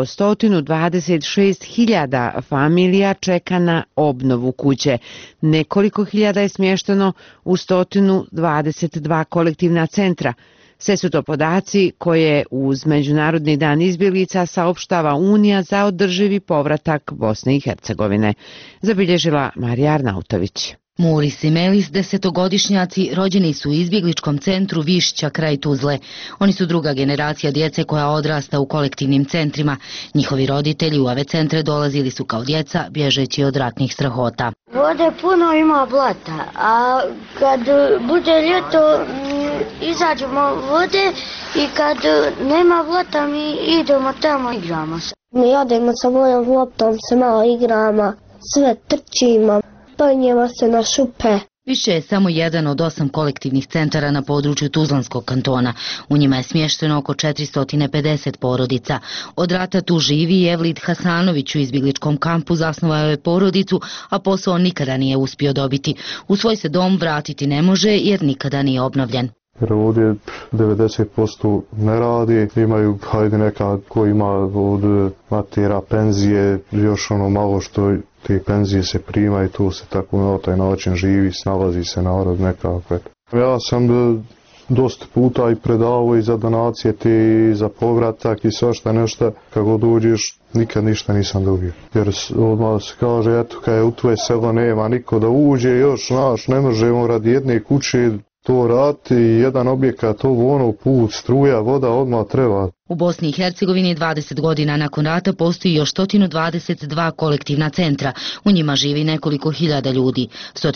126.000 familija čeka na obnovu kuće. Nekoliko hiljada je smješteno u 122 kolektivna centra. Sve su to podaci koje uz Međunarodni dan izbjeglica saopštava Unija za održivi povratak Bosne i Hercegovine. Zabilježila Marija Arnautović. Muris i Melis, 10-godišnjaci, rođeni su u izbjegličkom centru Višća kraj Tuzle. Oni su druga generacija djece koja odrasta u kolektivnim centrima. Njihovi roditelji u ove centre dolazili su kao djeca, bježeći od ratnih strahota. Vode puno, ima blata, a kad bude ljeto izađemo vode i kad nema vota mi idemo tamo i igramo se. Mi odemo sa mojom loptom, se malo igramo, sve trčimo, penjemo se na šupe. Višće je samo jedan od 8 kolektivnih centara na području Tuzlanskog kantona. U njima je smješteno oko 450 porodica. Od rata tu živi i Evlid Hasanović u izbjegličkom kampu zasnovao je porodicu, a posao nikada nije uspio dobiti. U svoj se dom vratiti ne može jer nikada nije obnovljen. Jer ovdje 90% ne radi, imaju neka ko ima od matera, penzije, još ono malo što te penzije se prima i tu se tako na taj način živi, snalazi se narod nekako. Ja sam dosta puta i predavao i za donacije i za povratak i svašta nešto, kako dođeš nikad ništa nisam dobio. Jer odmah se kaže, eto kad je u tvoje selo nema niko da uđe, još ne možemo radi jedne kuće to rati, jedan objekat, put, struja, voda odmah treba. U Bosni i Hercegovini 20 godina nakon rata postoji još 122 kolektivna centra. U njima živi nekoliko hiljada ljudi.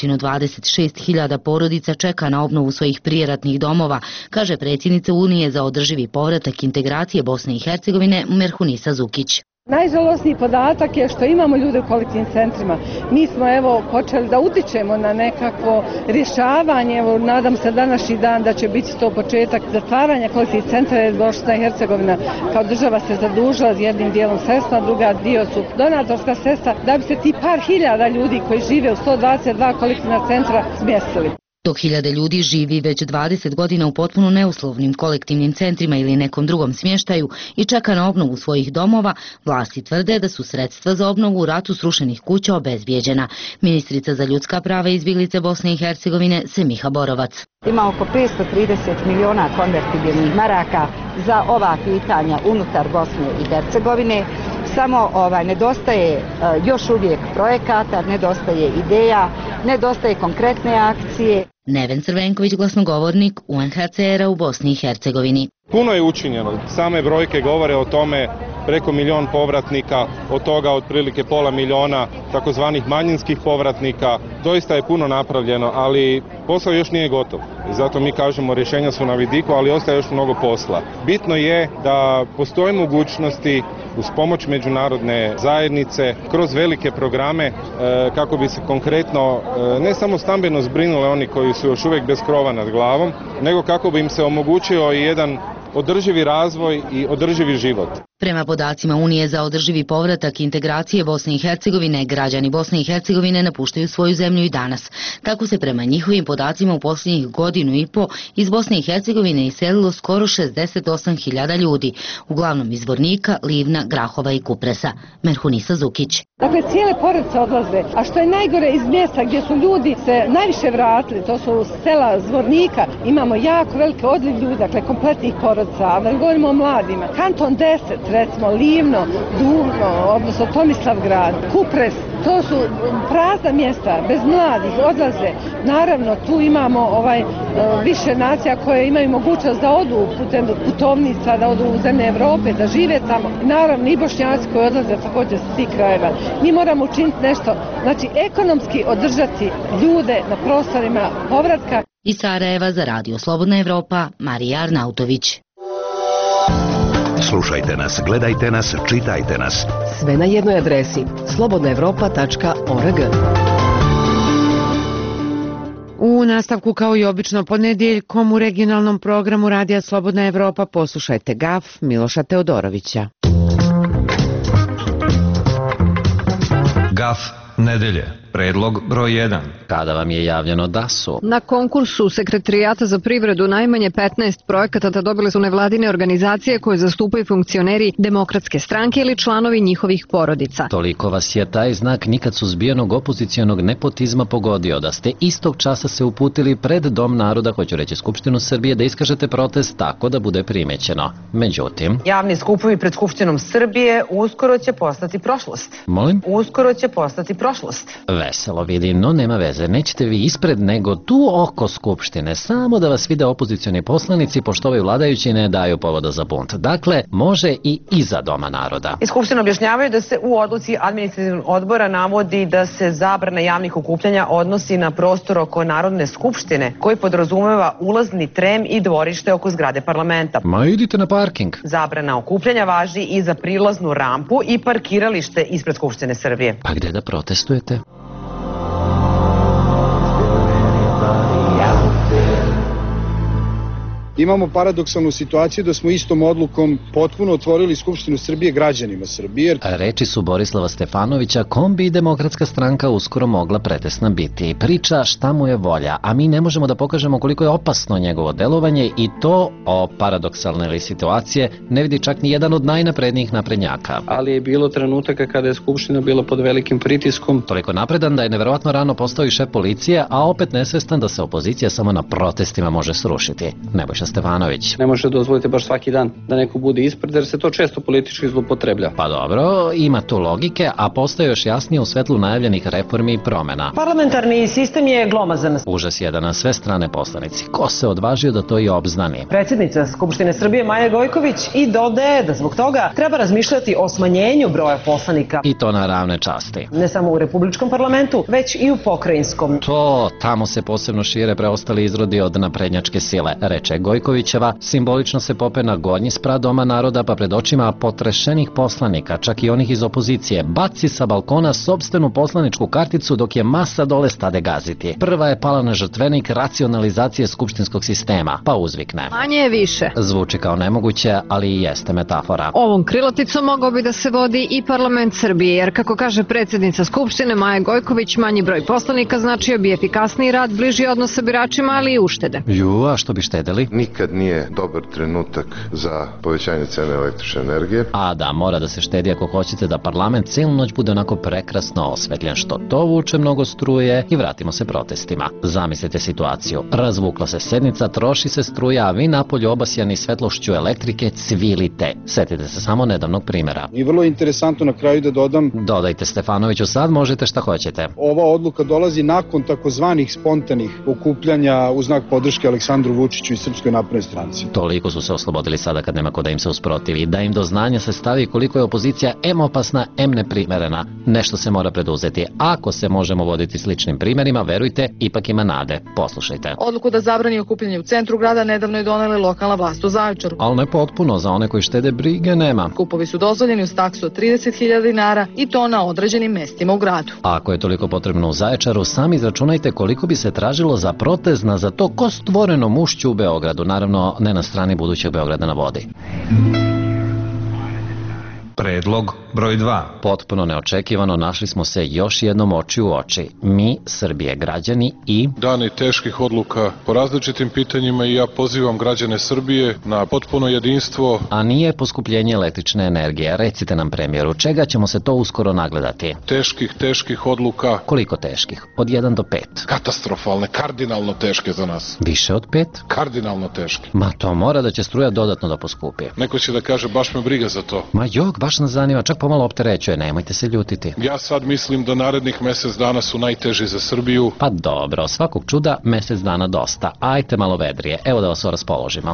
126.000 porodica čeka na obnovu svojih prijeratnih domova, kaže predsjednica Unije za održivi povratak integracije Bosne i Hercegovine Merhunisa Zukić. Najžalosniji podatak je što imamo ljude u kolektivnim centrima. Mi smo počeli da utičemo na nekakvo rješavanje. Nadam se današnji dan da će biti to početak zatvaranja kolektivnih centara jer Bosna i Hercegovina kao država se zadužila s jednim dijelom sredstva, druga dio su donatorska sredstva da bi se ti par hiljada ljudi koji žive u 122 kolektivna centra smjestili. Dok hiljade ljudi živi već 20 godina u potpuno neuslovnim kolektivnim centrima ili nekom drugom smještaju i čeka na obnovu svojih domova, vlasti tvrde da su sredstva za obnovu u ratu srušenih kuća obezbijeđena. Ministrica za ljudska prava i izbjeglice Bosne i Hercegovine Semiha Borovac. Ima oko 530 miliona konvertibilnih maraka za ova pitanja unutar Bosne i Hercegovine. Samo nedostaje još uvijek projekata, nedostaje ideja, nedostaje konkretne akcije. Neven Crvenković, glasnogovornik UNHCR-a u Bosni i Hercegovini. Puno je učinjeno. Same brojke govore o tome, preko 1 milion povratnika, od toga otprilike pola miliona takozvanih manjinskih povratnika. Doista je puno napravljeno, ali posao još nije gotov. Zato mi kažemo rješenja su na vidiku, ali ostaje još mnogo posla. Bitno je da postoje mogućnosti uz pomoć međunarodne zajednice, kroz velike programe kako bi se konkretno ne samo stambeno zbrinule oni koji su još uvijek bez krova nad glavom, nego kako bi im se omogućio i jedan održivi razvoj i održivi život. Prema podacima Unije za održivi povratak integracije Bosne i Hercegovine, građani Bosne i Hercegovine napuštaju svoju zemlju i danas. Tako se prema njihovim podacima u posljednjih godinu i po iz Bosne i Hercegovine iselilo skoro 68.000 ljudi, uglavnom iz Zvornika, Livna, Grahova i Kupresa. Merhunisa Zukić. Dakle, cijele porodice odlaze, a što je najgore iz mjesta gdje su ljudi se najviše vratili, to su sela Zvornika, imamo jako veliki odliv ljudi, dakle kompletnih porodica, a da govorimo o mladima. Kanton 10, recimo Livno, Duvno, odnosno Tomislavgrad, Kupres, to su prazna mjesta, bez mladih, odlaze. Naravno, tu imamo više nacija koje imaju mogućnost da odu putem putovnica, da odu u zemlje Evrope, da žive tamo. Naravno, i Bošnjaci koji odlaze također s tih krajeva. Mi moramo učiniti nešto, znači ekonomski održati ljude na prostorima povratka. Iz Sarajeva za Radio Slobodna Evropa, Marija Arnautović. Slušajte nas, gledajte nas, čitajte nas. Sve na jednoj adresi slobodnaevropa.org. U nastavku kao i obično ponedjeljkom u regionalnom programu Radija Slobodna Evropa poslušajte GAF Miloša Teodorovića. GAF nedelje. Predlog broj 1. Kada vam je javljeno da su? Na konkursu Sekretarijata za privredu najmanje 15 projekata dobile su nevladine organizacije koje zastupaju funkcioneri Demokratske stranke ili članovi njihovih porodica. Toliko vas je taj znak nikad suzbijenog opozicionog nepotizma pogodio da ste istog časa se uputili pred Dom naroda, hoću reći Skupštinu Srbije, da iskažete protest tako da bude primećeno. Međutim, javni skupovi pred Skupštinom Srbije uskoro će postati prošlost. Molim? Uskoro će postati prošlost. prošlost. Veselo vidi, no nema veze, nećete vi ispred nego tu oko Skupštine, samo da vas vide opozicioni poslanici, pošto ovi vladajući ne daju povoda za bunt. Dakle, može i iza Doma naroda. Iz Skupštine objašnjavaju da se u odluci administrativnog odbora navodi da se zabrana javnih okupljanja odnosi na prostor oko Narodne skupštine, koji podrazumeva ulazni trem i dvorište oko zgrade parlamenta. Ma idite na parking. Zabrana okupljanja važi i za prilaznu rampu i parkiralište ispred Skupštine Srbije. Pa gde da protestujete? Imamo paradoksalnu situaciju da smo istom odlukom potpuno otvorili Skupštinu Srbije građanima Srbije. Reči su Borislava Stefanovića, kom bi Demokratska stranka uskoro mogla pretesna biti. Priča šta mu je volja, a mi ne možemo da pokažemo koliko je opasno njegovo delovanje i to, o paradoksalne li situacije, ne vidi čak ni jedan od najnaprednijih naprednjaka. Ali je bilo trenutaka kada je Skupština bila pod velikim pritiskom. Toliko napredan da je neverovatno rano postao i šef policije, a opet nesvestan da se opozicija samo na protestima može srušiti. Nebojša Stefanović. Ne može dozvoliti baš svaki dan da neko bude ispred, jer se to često politički zloupotreblja. Pa dobro, ima tu logike, a postaje još jasnije u svetlu najavljenih reformi i promena. Parlamentarni sistem je glomazan. Užas jedan na sve strane poslanici. Ko se odvažio da to i obznani? Predsjednica Skupštine Srbije Maja Gojković i dodaje da zbog toga treba razmišljati o smanjenju broja poslanika. I to na ravne časti. Ne samo u Republičkom parlamentu, već i u pokrajinskom. Tamo se posebno šire preostali izrodi od naprednjačke sile, reče Gojkovićeva, simbolično se pope na gornji sprat Doma naroda, pa pred očima potrešenih poslanika, čak i onih iz opozicije, baci sa balkona sopstvenu poslaničku karticu dok je masa dole stade gaziti. Prva je pala na žrtvenik racionalizacije skupštinskog sistema, pa uzvikne. Manje je više. Zvuči kao nemoguće, ali i jeste metafora. Ovom krilaticom mogao bi da se vodi i parlament Srbije, jer kako kaže predsjednica Skupštine Maja Gojković, manji broj poslanika značio bi efikasniji rad, bliži odnos sa biračima, ali i uštede. A što bi štedeli? Nikad nije dobar trenutak za povećanje cene električne energije. A da, mora da se štedi ako hoćete da parlament cijelu noć bude onako prekrasno osvetljen, što to vuče mnogo struje i vratimo se protestima. Zamislite situaciju. Razvukla se sednica, troši se struja, a vi napolju obasjani svetlošću elektrike cvilite. Setite se samo nedavnog primjera. I vrlo interesantno na kraju da dodam. Dodajte Stefanoviću, sad možete šta hoćete. Ova odluka dolazi nakon takozvanih spontanih okupljanja u znak podrške Aleksandru Vučiću i Srpskoj naprednoj stranci. Toliko su se oslobodili sada kad nema ko da im se usprotivi. Da im do znanja se stavi koliko je opozicija em opasna, em neprimerena. Nešto se mora preduzeti. Ako se možemo voditi sličnim primjerima, verujte, ipak ima nade. Poslušajte. Odluku da zabrani okupljanje u centru grada nedavno je donela lokalna vlast u Zaječaru. Ali ne potpuno, za one koji štede brige nema. Skupovi su dozvoljeni uz taksu od 30.000 dinara i to na određenim mestima u gradu. Ako je toliko potrebno u Zaječaru, sami izračunajte koliko bi se tražilo za protest na za to ko stvoreno mušću u Beogradu, naravno ne na strani budućeg Beograda na vodi. Predlog broj 2. Potpuno neočekivano našli smo se još jednom oči u oči. Mi, Srbije, građani i... Dani teških odluka po različitim pitanjima i ja pozivam građane Srbije na potpuno jedinstvo. A nije poskupljenje električne energije. Recite nam, premijeru, čega ćemo se to uskoro nagledati? Teških odluka. Koliko teških? Od 1 do 5? Katastrofalne, kardinalno teške za nas. Više od 5? Kardinalno teške. Ma to mora da će struja dodatno da poskupi. Neko će da kaže baš me briga za to. Ma jok, baš nas zanima, čak pomalo opterećuje, nemojte se ljutiti. Ja sad mislim da narednih mjesec dana su najteži za Srbiju. Pa dobro, svakog čuda mjesec dana dosta. Ajte malo vedrije, evo da vas raspoložimo.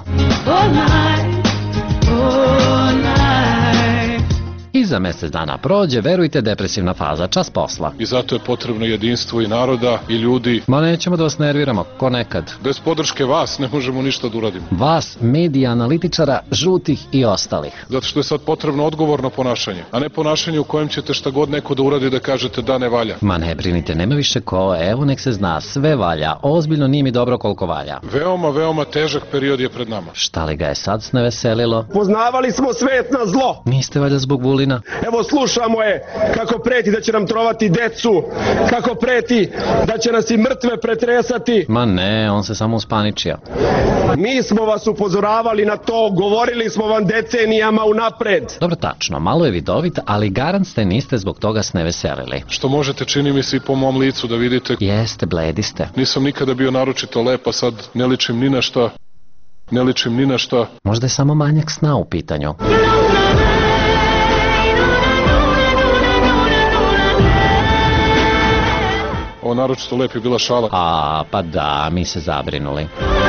I za mjesec dana prođe, verujte, depresivna faza, čas posla. I zato je potrebno jedinstvo i naroda i ljudi. Ma nećemo da vas nerviramo, ko nekad. Bez podrške vas ne možemo ništa da uradimo. Vas, medija, analitičara, žutih i ostalih. Zato što je sad potrebno odgovorno ponašanje, a ne ponašanje u kojem ćete šta god neko da uradi da kažete da ne valja. Ma ne brinite, nema više ko, evo nek se zna, sve valja, ozbiljno nije mi dobro koliko valja. Veoma težak period je pred nama. Šta li ga je sad sneveselilo? Poznavali smo svet na zlo. Niste valjda zbog Vulina? Evo slušamo je kako preti da će nam trovati decu, kako preti da će nas i mrtve pretresati. Ma ne, on se samo uspaničio. Mi smo vas upozoravali na to, govorili smo vam decenijama unapred. Dobro, tačno, malo je vidovit, ali garant ste niste zbog toga sneveselili. Što možete, čini mi se, i po mom licu da vidite. Jeste, bledi ste. Nisam nikada bio naročito lep, a sad ne ličim ni na šta. Možda je samo manjak sna u pitanju. ovo naročito lep je bila šala. A, pa da, mi se zabrinuli.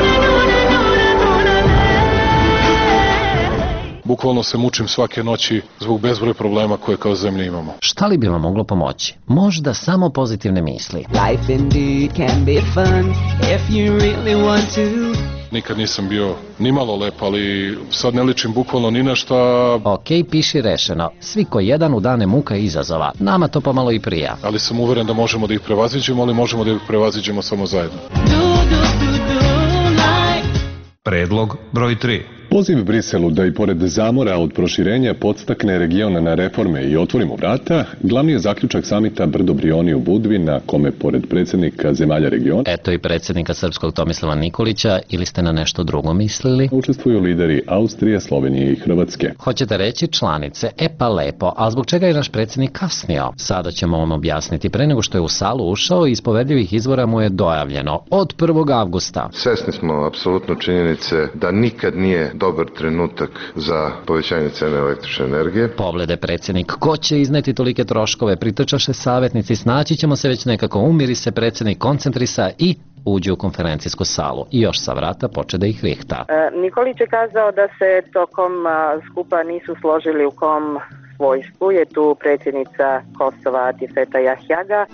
Bukvalno se mučim svake noći zbog bezbroj problema koje kao zemlja imamo. Šta li bi vam moglo pomoći? Možda samo pozitivne misli. Life indeed can be fun if you really want to. Nikad nisam bio ni malo lep, ali sad ne ličim bukvalno ni na šta. Ok, piši rešeno. Svi ko jedan u dane muka i izazova. Nama to pomalo i prija. Ali sam uveren da možemo da ih prevaziđemo, ali možemo da ih prevaziđemo samo zajedno. Predlog broj 3. Poziv Briselu da i pored zamora od proširenja podstakne region na reforme i otvorimo vrata, glavni je zaključak samita Brdo-Brioni u Budvi, na kome pored predsjednika zemalja regiona... Eto i predsjednika srpskog Tomislava Nikolića, ili ste na nešto drugo mislili? Učestvuju lideri Austrije, Slovenije i Hrvatske. Hoćete reći članice? E pa lepo, a zbog čega je naš predsjednik kasnio? Sada ćemo vam objasniti. Pre nego što je u salu ušao, iz povedljivih izvora mu je dojavljeno od 1. avgusta. Svesni smo apsolutno činjenice da nikad nije dobar trenutak za povećanje cene električne energije. Poglede predsjednik, ko će izneti tolike troškove? Pritrčaše savjetnici, snaći ćemo se već nekako, umiri se predsjednik, koncentrisa i uđe u konferencijsku salu i još sa vrata poče da ih rihta. Nikolić je kazao da se tokom skupa nisu složili u kom svojstvu je tu predsjednica Kosova Atifeta Jahjaga.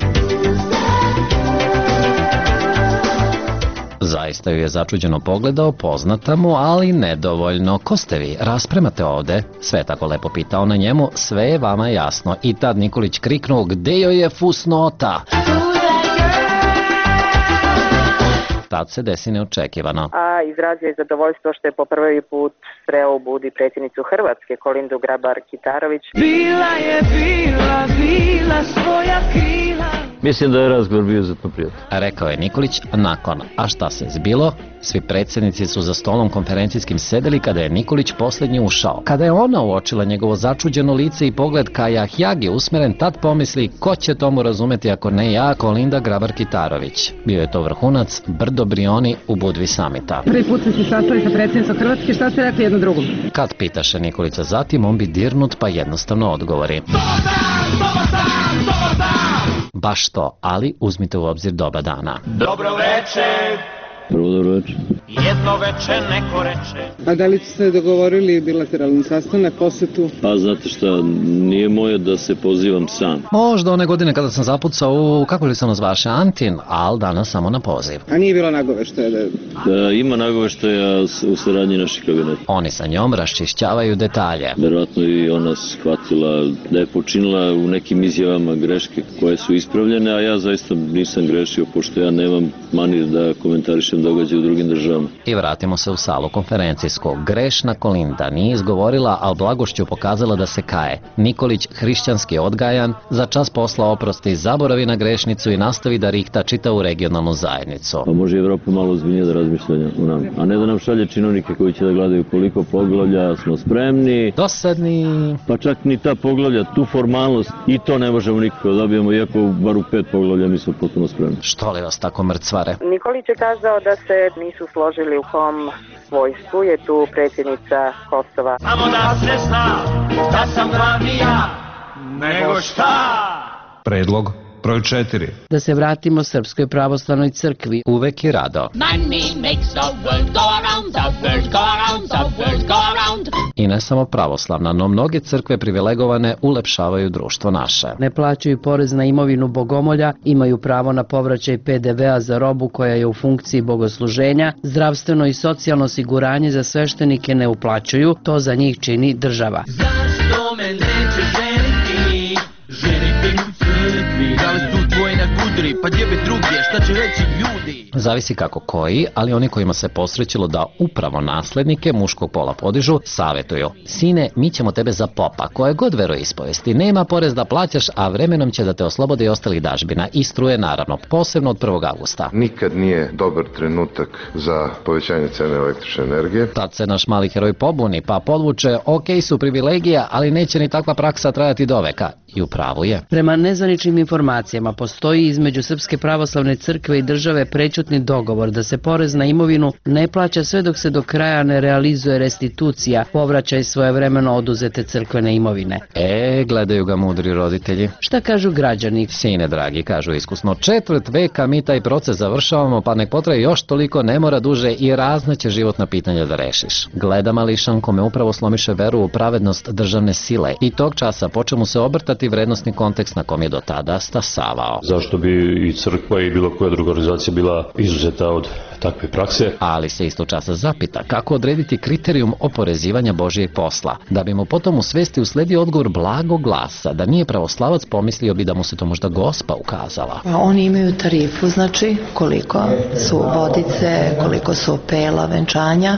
Zaista ju je začuđeno pogledao, poznata mu, ali nedovoljno. Ko ste vi? Raspremate ovde? Sve je tako lepo pitao na njemu, sve je vama jasno. I tad Nikolić kriknuo, gde joj je fusnota? Tad se desi neočekivano. A izrazio je zadovoljstvo što je po prvi put sreo u Budi predsjednicu Hrvatske, Kolindu Grabar-Kitarović. Bila svoja krila. Mislim da je razgovor bio izuzetno prijatan. Rekao je Nikolić nakon. A šta se zbilo? Svi predsjednici su za stolom konferencijskim sedeli kada je Nikolić posljednji ušao. Kada je ona uočila njegovo začuđeno lice i pogled ka Jahjagi usmeren, tad pomisli ko će tomu razumeti ako ne ja, Kolinda Grabar-Kitarović. Bio je to vrhunac Brdo-Brioni u Budvi samita. Prvi put ste se sastali sa predsjednicom Hrvatske, šta ste rekli jedno drugom? Kad pitaše Nikolića zatim, on bi dirnut pa jednostavno odgovori. Baš to, ali uzmite u obzir doba dana. Dobro večer. Prvo dobro večer. Jedno večer neko reče. A da li ste dogovorili bilateralni sastanak, posetu? Pa znate šta, nije moje da se pozivam sam. Možda one godine kada sam zapucao u, kako li se ono zvaše, Antin, ali danas samo na poziv. A nije bilo nagoveštaja da... Ima nagoveštaja u saradnji naših kabineta. Oni sa njom raščišćavaju detalje. Verovatno i ona shvatila da je počinila u nekim izjavama greške koje su ispravljene, a ja zaista nisam grešio, pošto ja nemam manir da komentarišem događaje u drugim državama. I vratimo se u salu konferencijsku. Grešna Kolinda nije izgovorila, ali blagošću pokazala da se kaje. Nikolić, hrišćanski odgajan, za čas posla oprosti, zaboravi na grešnicu i nastavi da rihta čitavu regionalnu zajednicu. Pa može Evropa malo ozbiljnije da razmišlja o nama, a ne da nam šalje činovnike koji će da gledaju koliko poglavlja smo spremni. Dosadni. Pa čak ni ta poglavlja, tu formalnost, i to ne možemo nikako da dobijemo, iako bar u 5 poglavlja mi smo potpuno spremni. Što li vas tako mrcvare? Nikolić je kazao da se nisu složili u kom svojstvu je tu predsjednica Kosova. Samo da se zna da sam glavnija nego šta? Predlog broj 4. Da se vratimo Srpskoj pravoslavnoj crkvi. Uvek i rado. I ne samo pravoslavna, no mnoge crkve privilegovane ulepšavaju društvo naše. Ne plaćaju porez na imovinu bogomolja, imaju pravo na povraćaj PDV-a za robu koja je u funkciji bogosluženja, zdravstveno i socijalno osiguranje za sveštenike ne uplaćuju, to za njih čini država. Zašto me neće ženiti? Ženiti u crkvi. Da li su tvoje na kudri? Pa gdje bi drugdje? Šta će reći ljudi? Zavisi kako koji, ali oni kojima se posrećilo da upravo naslednike muškog pola podižu, savjetuju. Sine, mi ćemo tebe za popa, koje god veroispovesti. Nema porez da plaćaš, a vremenom će da te oslobode i ostalih dažbina. I struje naravno, posebno od 1. avgusta. Nikad nije dobar trenutak za povećanje cene električne energije. Tad se naš mali heroj pobuni, pa podvuče, ok su privilegija, ali neće ni takva praksa trajati do veka. I u pravu je. Prema nezvaničnim informacijama postoji između Srpske pravoslavne crkve i države prećutni dogovor da se porez na imovinu ne plaća sve dok se do kraja ne realizuje restitucija, povraćaj svojevremeno oduzete crkvene imovine. Gledaju ga mudri roditelji. Šta kažu građani? Sine dragi, kažu iskusno, 4 veka mi taj proces završavamo, pa nek potraje još toliko, ne mora duže i razna će životna pitanja da rešiš. Gleda mališan kome upravo slomiše veru u pravednost državne sile i tog časa poče mu se obrtati vrednostni kontekst na kom je do tada stasavao. Zašto bi i crkva i bilo koja druga organizacija bila izuzeta od takve prakse? Ali se isto časa zapita kako odrediti kriterijum oporezivanja Božijeg posla, da bi mu potom u svesti usledio odgovor blagog glasa, da nije pravoslavac pomislio bi da mu se to možda Gospa ukazala. Oni imaju tarifu, znači koliko su vodice, koliko su opela, venčanja.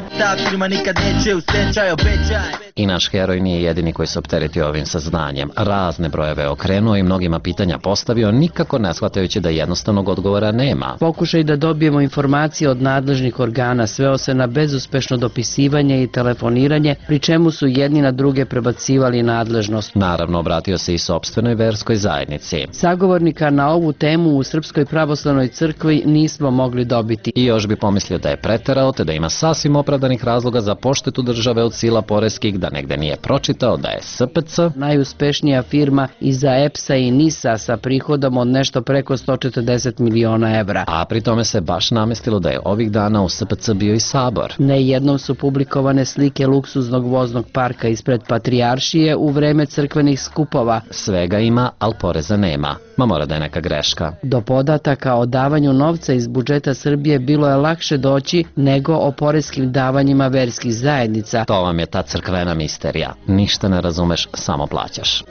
I naš heroj nije jedini koji se opteretio ovim saznanjem. Razne brojeve okrenuo i mnogima pitanja postavio, nikako ne shvatajući da jednostavnog odgovora nema. Pokušaj da dobijemo informacije od nadležnih organa sveo se na bezuspešno dopisivanje i telefoniranje, pri čemu su jedni na druge prebacivali nadležnost. Naravno, obratio se i sopstvenoj verskoj zajednici. Sagovornika na ovu temu u Srpskoj pravoslavnoj crkvi nismo mogli dobiti. I još bi pomislio da je preterao, te da ima sasvim opravdanih razloga za poštetu države od sila poreskih, da negde nije pročitao da je SPC najuspešnija firma iza EPS-a i NIS-a sa prihodom od nešto preko 140 miliona evra. A pri tome se baš namestilo da je ovih dana u SPC bio i sabor. Nejednom su publikovane slike luksuznog voznog parka ispred Patrijaršije u vreme crkvenih skupova. Svega ima, ali poreza nema. Ma mora da je neka greška. Do podataka o davanju novca iz budžeta Srbije bilo je lakše doći nego o poreskim davanjima verskih zajednica. To vam je ta crkvena misterija. Ništa ne razumeš, samo plaćaš.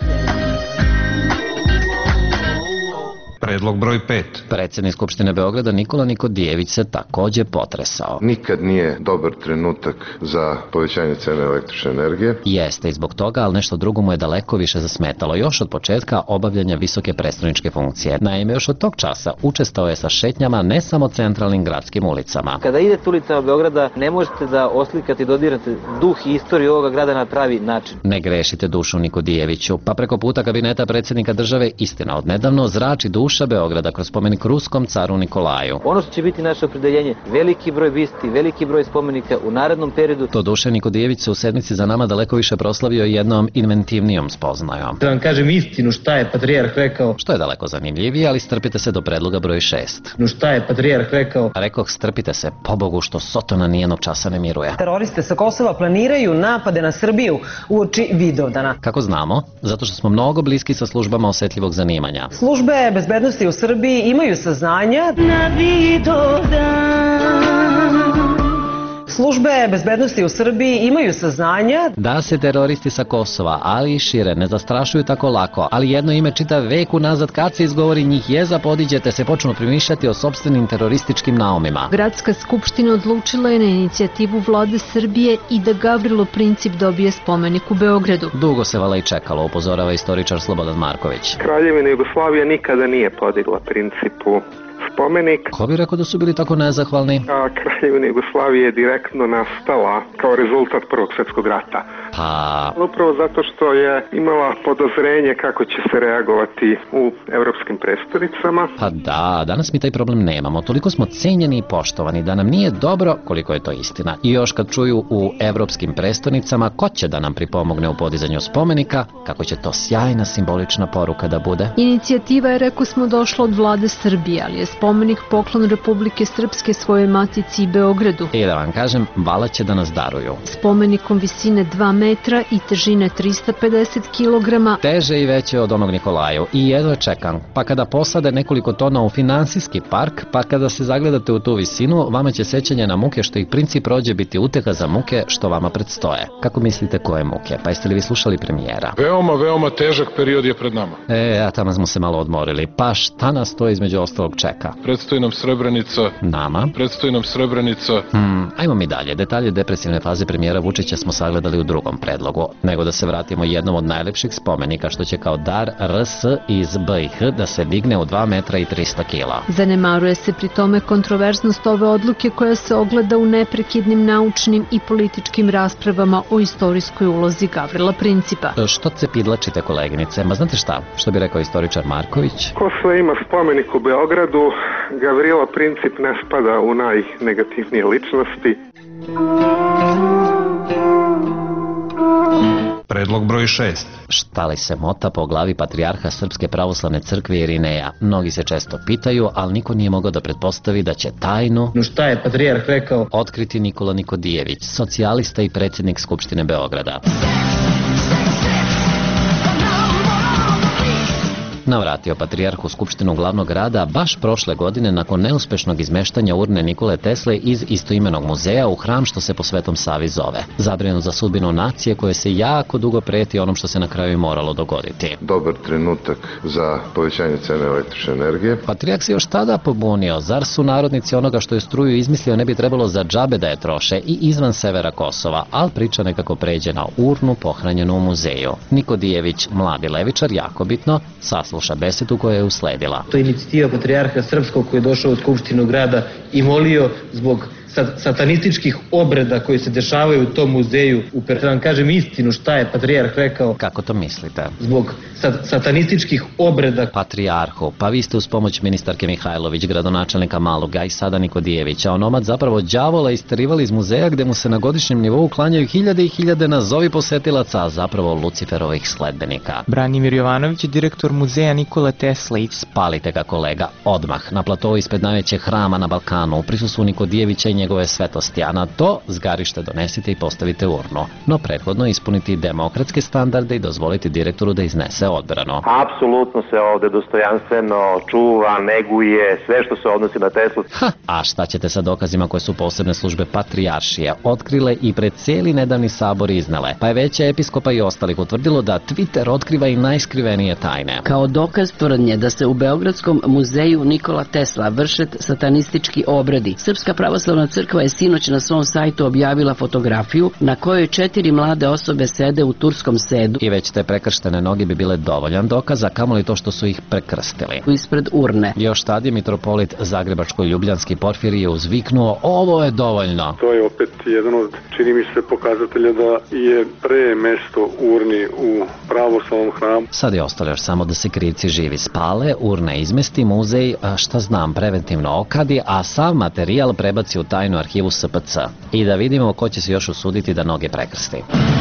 Predlog broj 5. Predsjednik Skupštine Beograda Nikola Nikodijević se takođe potresao. Nikad nije dobar trenutak za povećanje cene električne energije. Jeste i zbog toga, ali nešto drugo mu je daleko više zasmetalo još od početka obavljanja visoke predstavničke funkcije. Naime, još od tog časa učestao je sa šetnjama ne samo centralnim gradskim ulicama. Kada idete ulicama Beograda, ne možete da oslikate i dodirate duh i istoriju ovoga grada na pravi način. Ne grešite dušu Nikodijeviću, pa preko puta kabineta predsjednika države, istina odnedavno, zrači duša Beograda kroz spomenik ruskom caru Nikolaju. Ono što će biti naše opredeljenje, veliki broj bisti, veliki broj spomenika u narednom periodu. To duše Nikodijević se u sedmici za nama daleko više proslavio jednom inventivnijom spoznajom. Da vam kažem istinu šta je patrijarh rekao. Što je daleko zanimljivije, ali strpite se do predloga broj 6. No šta je patrijarh rekao? Rekoh, strpite se, pobogu što Sotona nijednog časa ne miruje. Teroriste sa Kosova planiraju napade na Srbiju uoči Vidovdana. Kako znamo? Zato što smo mnogo bliski sa službama osetljivog zanimanja. Službe bezbednosti u Srbiji imaju saznanja na Vidovdan. Službe bezbednosti u Srbiji imaju saznanja da se teroristi sa Kosova, ali i šire, ne zastrašuju tako lako, ali jedno ime čitav vek unazad kad se izgovori njih jeza podiđete se počnu premišljati o sopstvenim terorističkim naumima. Gradska skupština odlučila je na inicijativu vlade Srbije i da Gavrilo Princip dobije spomenik u Beogradu. Dugo se vala i čekalo, upozorava istoričar Slobodan Marković. Kraljevina Jugoslavija nikada nije podigla Principu spomenik. Ko bi rekao da su bili tako nezahvalni? Kraljevina Jugoslavije je direktno nastala kao rezultat Prvog svjetskog rata. Pa... Upravo zato što je imala podozrenje kako će se reagovati u evropskim prestonicama. Pa da, danas mi taj problem nemamo. Toliko smo cenjeni i poštovani da nam nije dobro koliko je to istina. I još kad čuju u evropskim prestonicama ko će da nam pripomogne u podizanju spomenika, kako će to sjajna simbolična poruka da bude. Inicijativa je, rekao smo, došla od vlade Srbije, ali je spomenik poklon Republike Srpske svojoj matici i Beogradu. I da vam kažem, vala će da nas daruju. Spomenikom visine 2 metra i težine 350 kg. Teže i veće od onog Nikolaju. I jedva čekam. Pa kada posade nekoliko tona u finansijski park, pa kada se zagledate u tu visinu, vama će sećanje na muke što ih Princip rođe biti uteha za muke što vama predstoje. Kako mislite koje muke? Pa jeste li vi slušali premijera? Veoma težak period je pred nama. A tamo smo se malo odmorili. Pa šta nas to između ostalog čeka? Predstoji nam Srebrenica. Nama? Predstoji nam Srebrenica. Ajmo mi dalje. Detalje depresivne faze premijera Vučića smo sagledali u drugom drugom predlogu, nego da se vratimo jednom od najlepših spomenika što će kao dar RS iz BiH da se digne u 2 metra i 300 kila. Zanemaruje se pri tome kontroverznost ove odluke koja se ogleda u neprekidnim naučnim i političkim raspravama o istorijskoj ulozi Gavrila Principa. Što cepidlačite, koleginice? Ma znate šta? Što bi rekao istoričar Marković? Ko sve ima spomenik u Beogradu, Gavrilo Princip ne spada u najnegativnije ličnosti. Predlog broj 6. Šta li se mota po glavi patrijarha Srpske pravoslavne crkve Irineja? Mnogi se često pitaju, ali niko nije mogao da pretpostavi da će tajnu... No šta je patrijarh rekao? ...otkriti Nikola Nikodijević, socijalista i predsjednik Skupštine Beograda. Navratio patrijarh u Skupštinu glavnog grada baš prošle godine nakon neuspešnog izmeštanja urne Nikole Tesle iz istoimenog muzeja u hram što se po Svetom Savi zove. Zabrinut za sudbinu nacije koje se jako dugo preti onom što se na kraju i moralo dogoditi. Dobar trenutak za povećanje cene električne energije. Patrijarh se još tada pobunio. Zar su narodnici onoga što je struju izmislio ne bi trebalo za džabe da je troše i izvan severa Kosova, ali priča nekako pređe na urnu pohranjenu u muzeju. Nikodijević, mladi levičar, jako bitno, sasluša besedu koja je usledila. To je inicijativa patrijarha Srpskog koji je došao u Skupštinu grada i molio zbog satanističkih obreda koji se dešavaju u tom muzeju. Da vam kažem istinu šta je patrijarh rekao. Kako to mislite? Zbog satanističkih obreda. Patrijarhu, pa vi ste uz pomoć ministarke Mihajlović, gradonačelnika Maluga i sada Nikodijevića, onomad zapravo đavola isterivali iz muzeja gde mu se na godišnjem nivou klanjaju hiljade i hiljade nazovi posetilaca, a zapravo Luciferovih sledbenika. Branimir Jovanović je direktor muzeja Nikola Tesla. Spalite ga, kolega, odmah, na platovu ispred najvećeg hrama na Balkanu, u prisustvu Nikodijevića i njegove svetosti, a na to zgarište donesite i postavite urnu. No prethodno ispuniti demokratske standarde i dozvoliti direktoru da iznese odbranu. Apsolutno se ovde dostojanstveno čuva, neguje sve što se odnosi na Teslu. A šta ćete sa dokazima koje su posebne službe patrijaršije otkrile i pred cijeli nedavni sabor iznele? Pa je veća episkopa i ostalih utvrdilo da Twitter otkriva i najskrivenije tajne. Kao dokaz tvrdnje da se u Beogradskom muzeju Nikola Tesla vrše satanistički obredi, Srpska pravoslavna crkva je sinoć na svom sajtu objavila fotografiju na kojoj 4 mlade osobe sede u turskom sedu. I već te prekrštene noge bi bile dovoljan dokaz, a kamoli to što su ih prekrstili. Ispred urne. Još tad je mitropolit Zagrebačko-Ljubljanski Porfirije uzviknuo: ovo je dovoljno. To je opet jedan od, čini mi se, pokazatelja da je pre mesto urni u pravoslavnom hramu. Sad je ostalo još samo da se krivci živi spale, urne izmesti, muzej, šta znam, preventivno okadi, a sav materijal prebaci u tajnu arhivu SPC. I da vidimo ko će se još usuditi da noge prekrsti.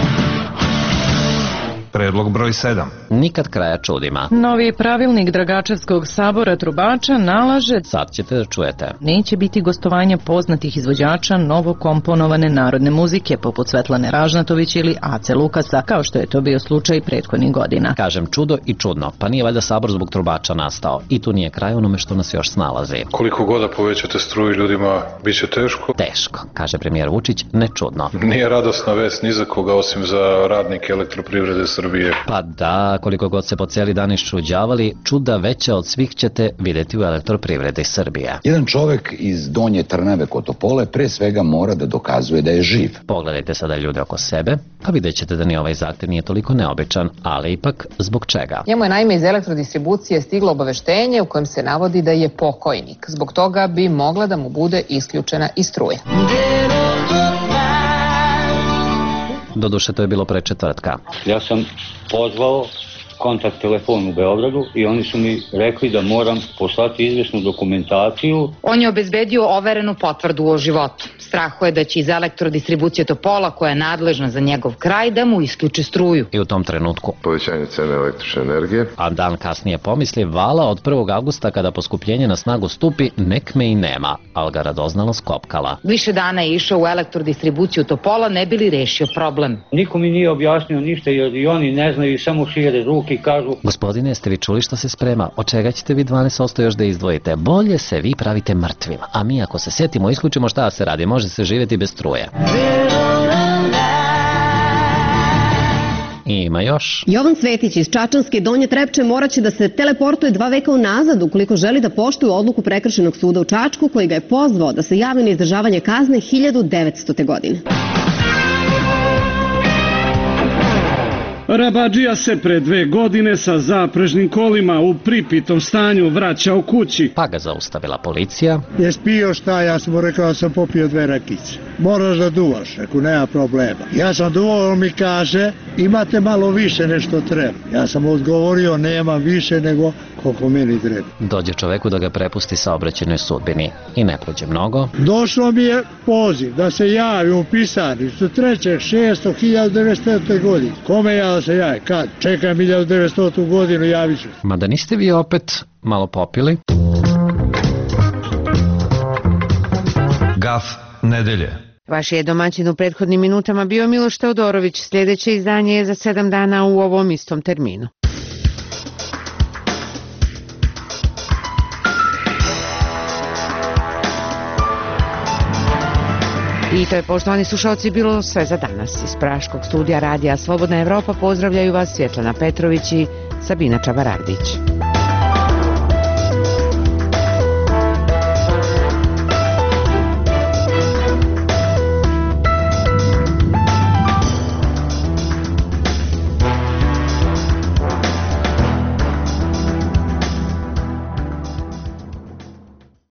Predlog broj 7. Nikad kraja čudima. Novi pravilnik Dragačevskog sabora trubača nalaže, sad ćete da čujete, neće biti gostovanja poznatih izvođača novo komponovane narodne muzike poput Svetlane Ražnatović ili Ace Lukasa, kao što je to bio slučaj prethodnih godina. Kažem čudo i čudno, pa nije valjda sabor zbog trubača nastao. I tu nije kraj onome što nas još snalazi. Koliko god da povećate struju ljudima, bit će teško? Teško, kaže premijer Vučić, ne čudno. Nije radosna vest ni za koga osim za radnike Elektroprivrede Srbije. Pa da, koliko god se po cijeli dan iščuđavali, čuda veća od svih ćete vidjeti u Elektroprivredi Srbije. Jedan čovek iz Donje Trnave kod Topole pre svega mora da dokazuje da je živ. Pogledajte sada ljude oko sebe, pa vidjet ćete da ni ovaj zahtev nije toliko neobičan, ali ipak zbog čega? Njemu je naime iz elektrodistribucije stiglo obaveštenje u kojem se navodi da je pokojnik. Zbog toga bi mogla da mu bude isključena i struja. Doduše, to je bilo pre četvrtka. Ja sam pozvao kontakt telefon u Beogradu i oni su mi rekli da moram poslati izvesnu dokumentaciju. On je obezbedio overenu potvrdu o životu. Strahuje da će iz elektrodistribucije Topola, koja je nadležna za njegov kraj, da mu isključe struju. I u tom trenutku povećanje cene električne energije. A dan kasnije pomisli vala od 1. augusta kada poskupljenje na snagu stupi, nek me i nema, ali ga radoznalo skopkala. Više dana je išao u elektrodistribuciju Topola, ne bi li rešio problem. Niko mi nije objasnio ništa jer i oni ne znaju i samo šire ruke i kažu: Gospodine, jeste vi čuli što se sprema? Od čega ćete vi 12% još da izdvojite? Bolje se vi pravite mrtvim, a mi ako se sjetimo isključimo šta se radi, može se živjeti bez struje. Ima još. Jovan Svetić iz Čačanske Donje Trepče moraće da se teleportuje 2 veka unazad ukoliko želi da poštuje odluku Prekršajnog suda u Čačku koji ga je pozvao da se javi na izdržavanje kazne 1900. godine. Rabadžija se pre 2 godine sa zaprežnim kolima u pripitom stanju vraćao kući. Pa ga zaustavila policija. Jes pio šta? Ja sam mu rekao da sam popio 2 rakice. Moraš da duvaš, rekao nema problema. Ja sam duvao, on mi kaže imate malo više nešto treba. Ja sam odgovorio nemam više nego koliko meni treba. Dođe čoveku da ga prepusti saobraćajnoj sudbini i ne prođe mnogo. Došlo mi je poziv da se javim u pisarnicu 3.6.1900. godine. Kome ja da se javim? Kad? Čekam 1900. godinu, javit ću. Mada niste vi opet malo popili? Gaf nedelje. Vaš je domaćin u prethodnim minutama bio Miloš Teodorović. Sljedeće izdanje je za 7 dana u ovom istom terminu. I to je, poštovani slušalci, bilo sve za danas. Iz Praškog studija radija Slobodna Evropa pozdravljaju vas Svjetlana Petrović i Sabina Čabarardić.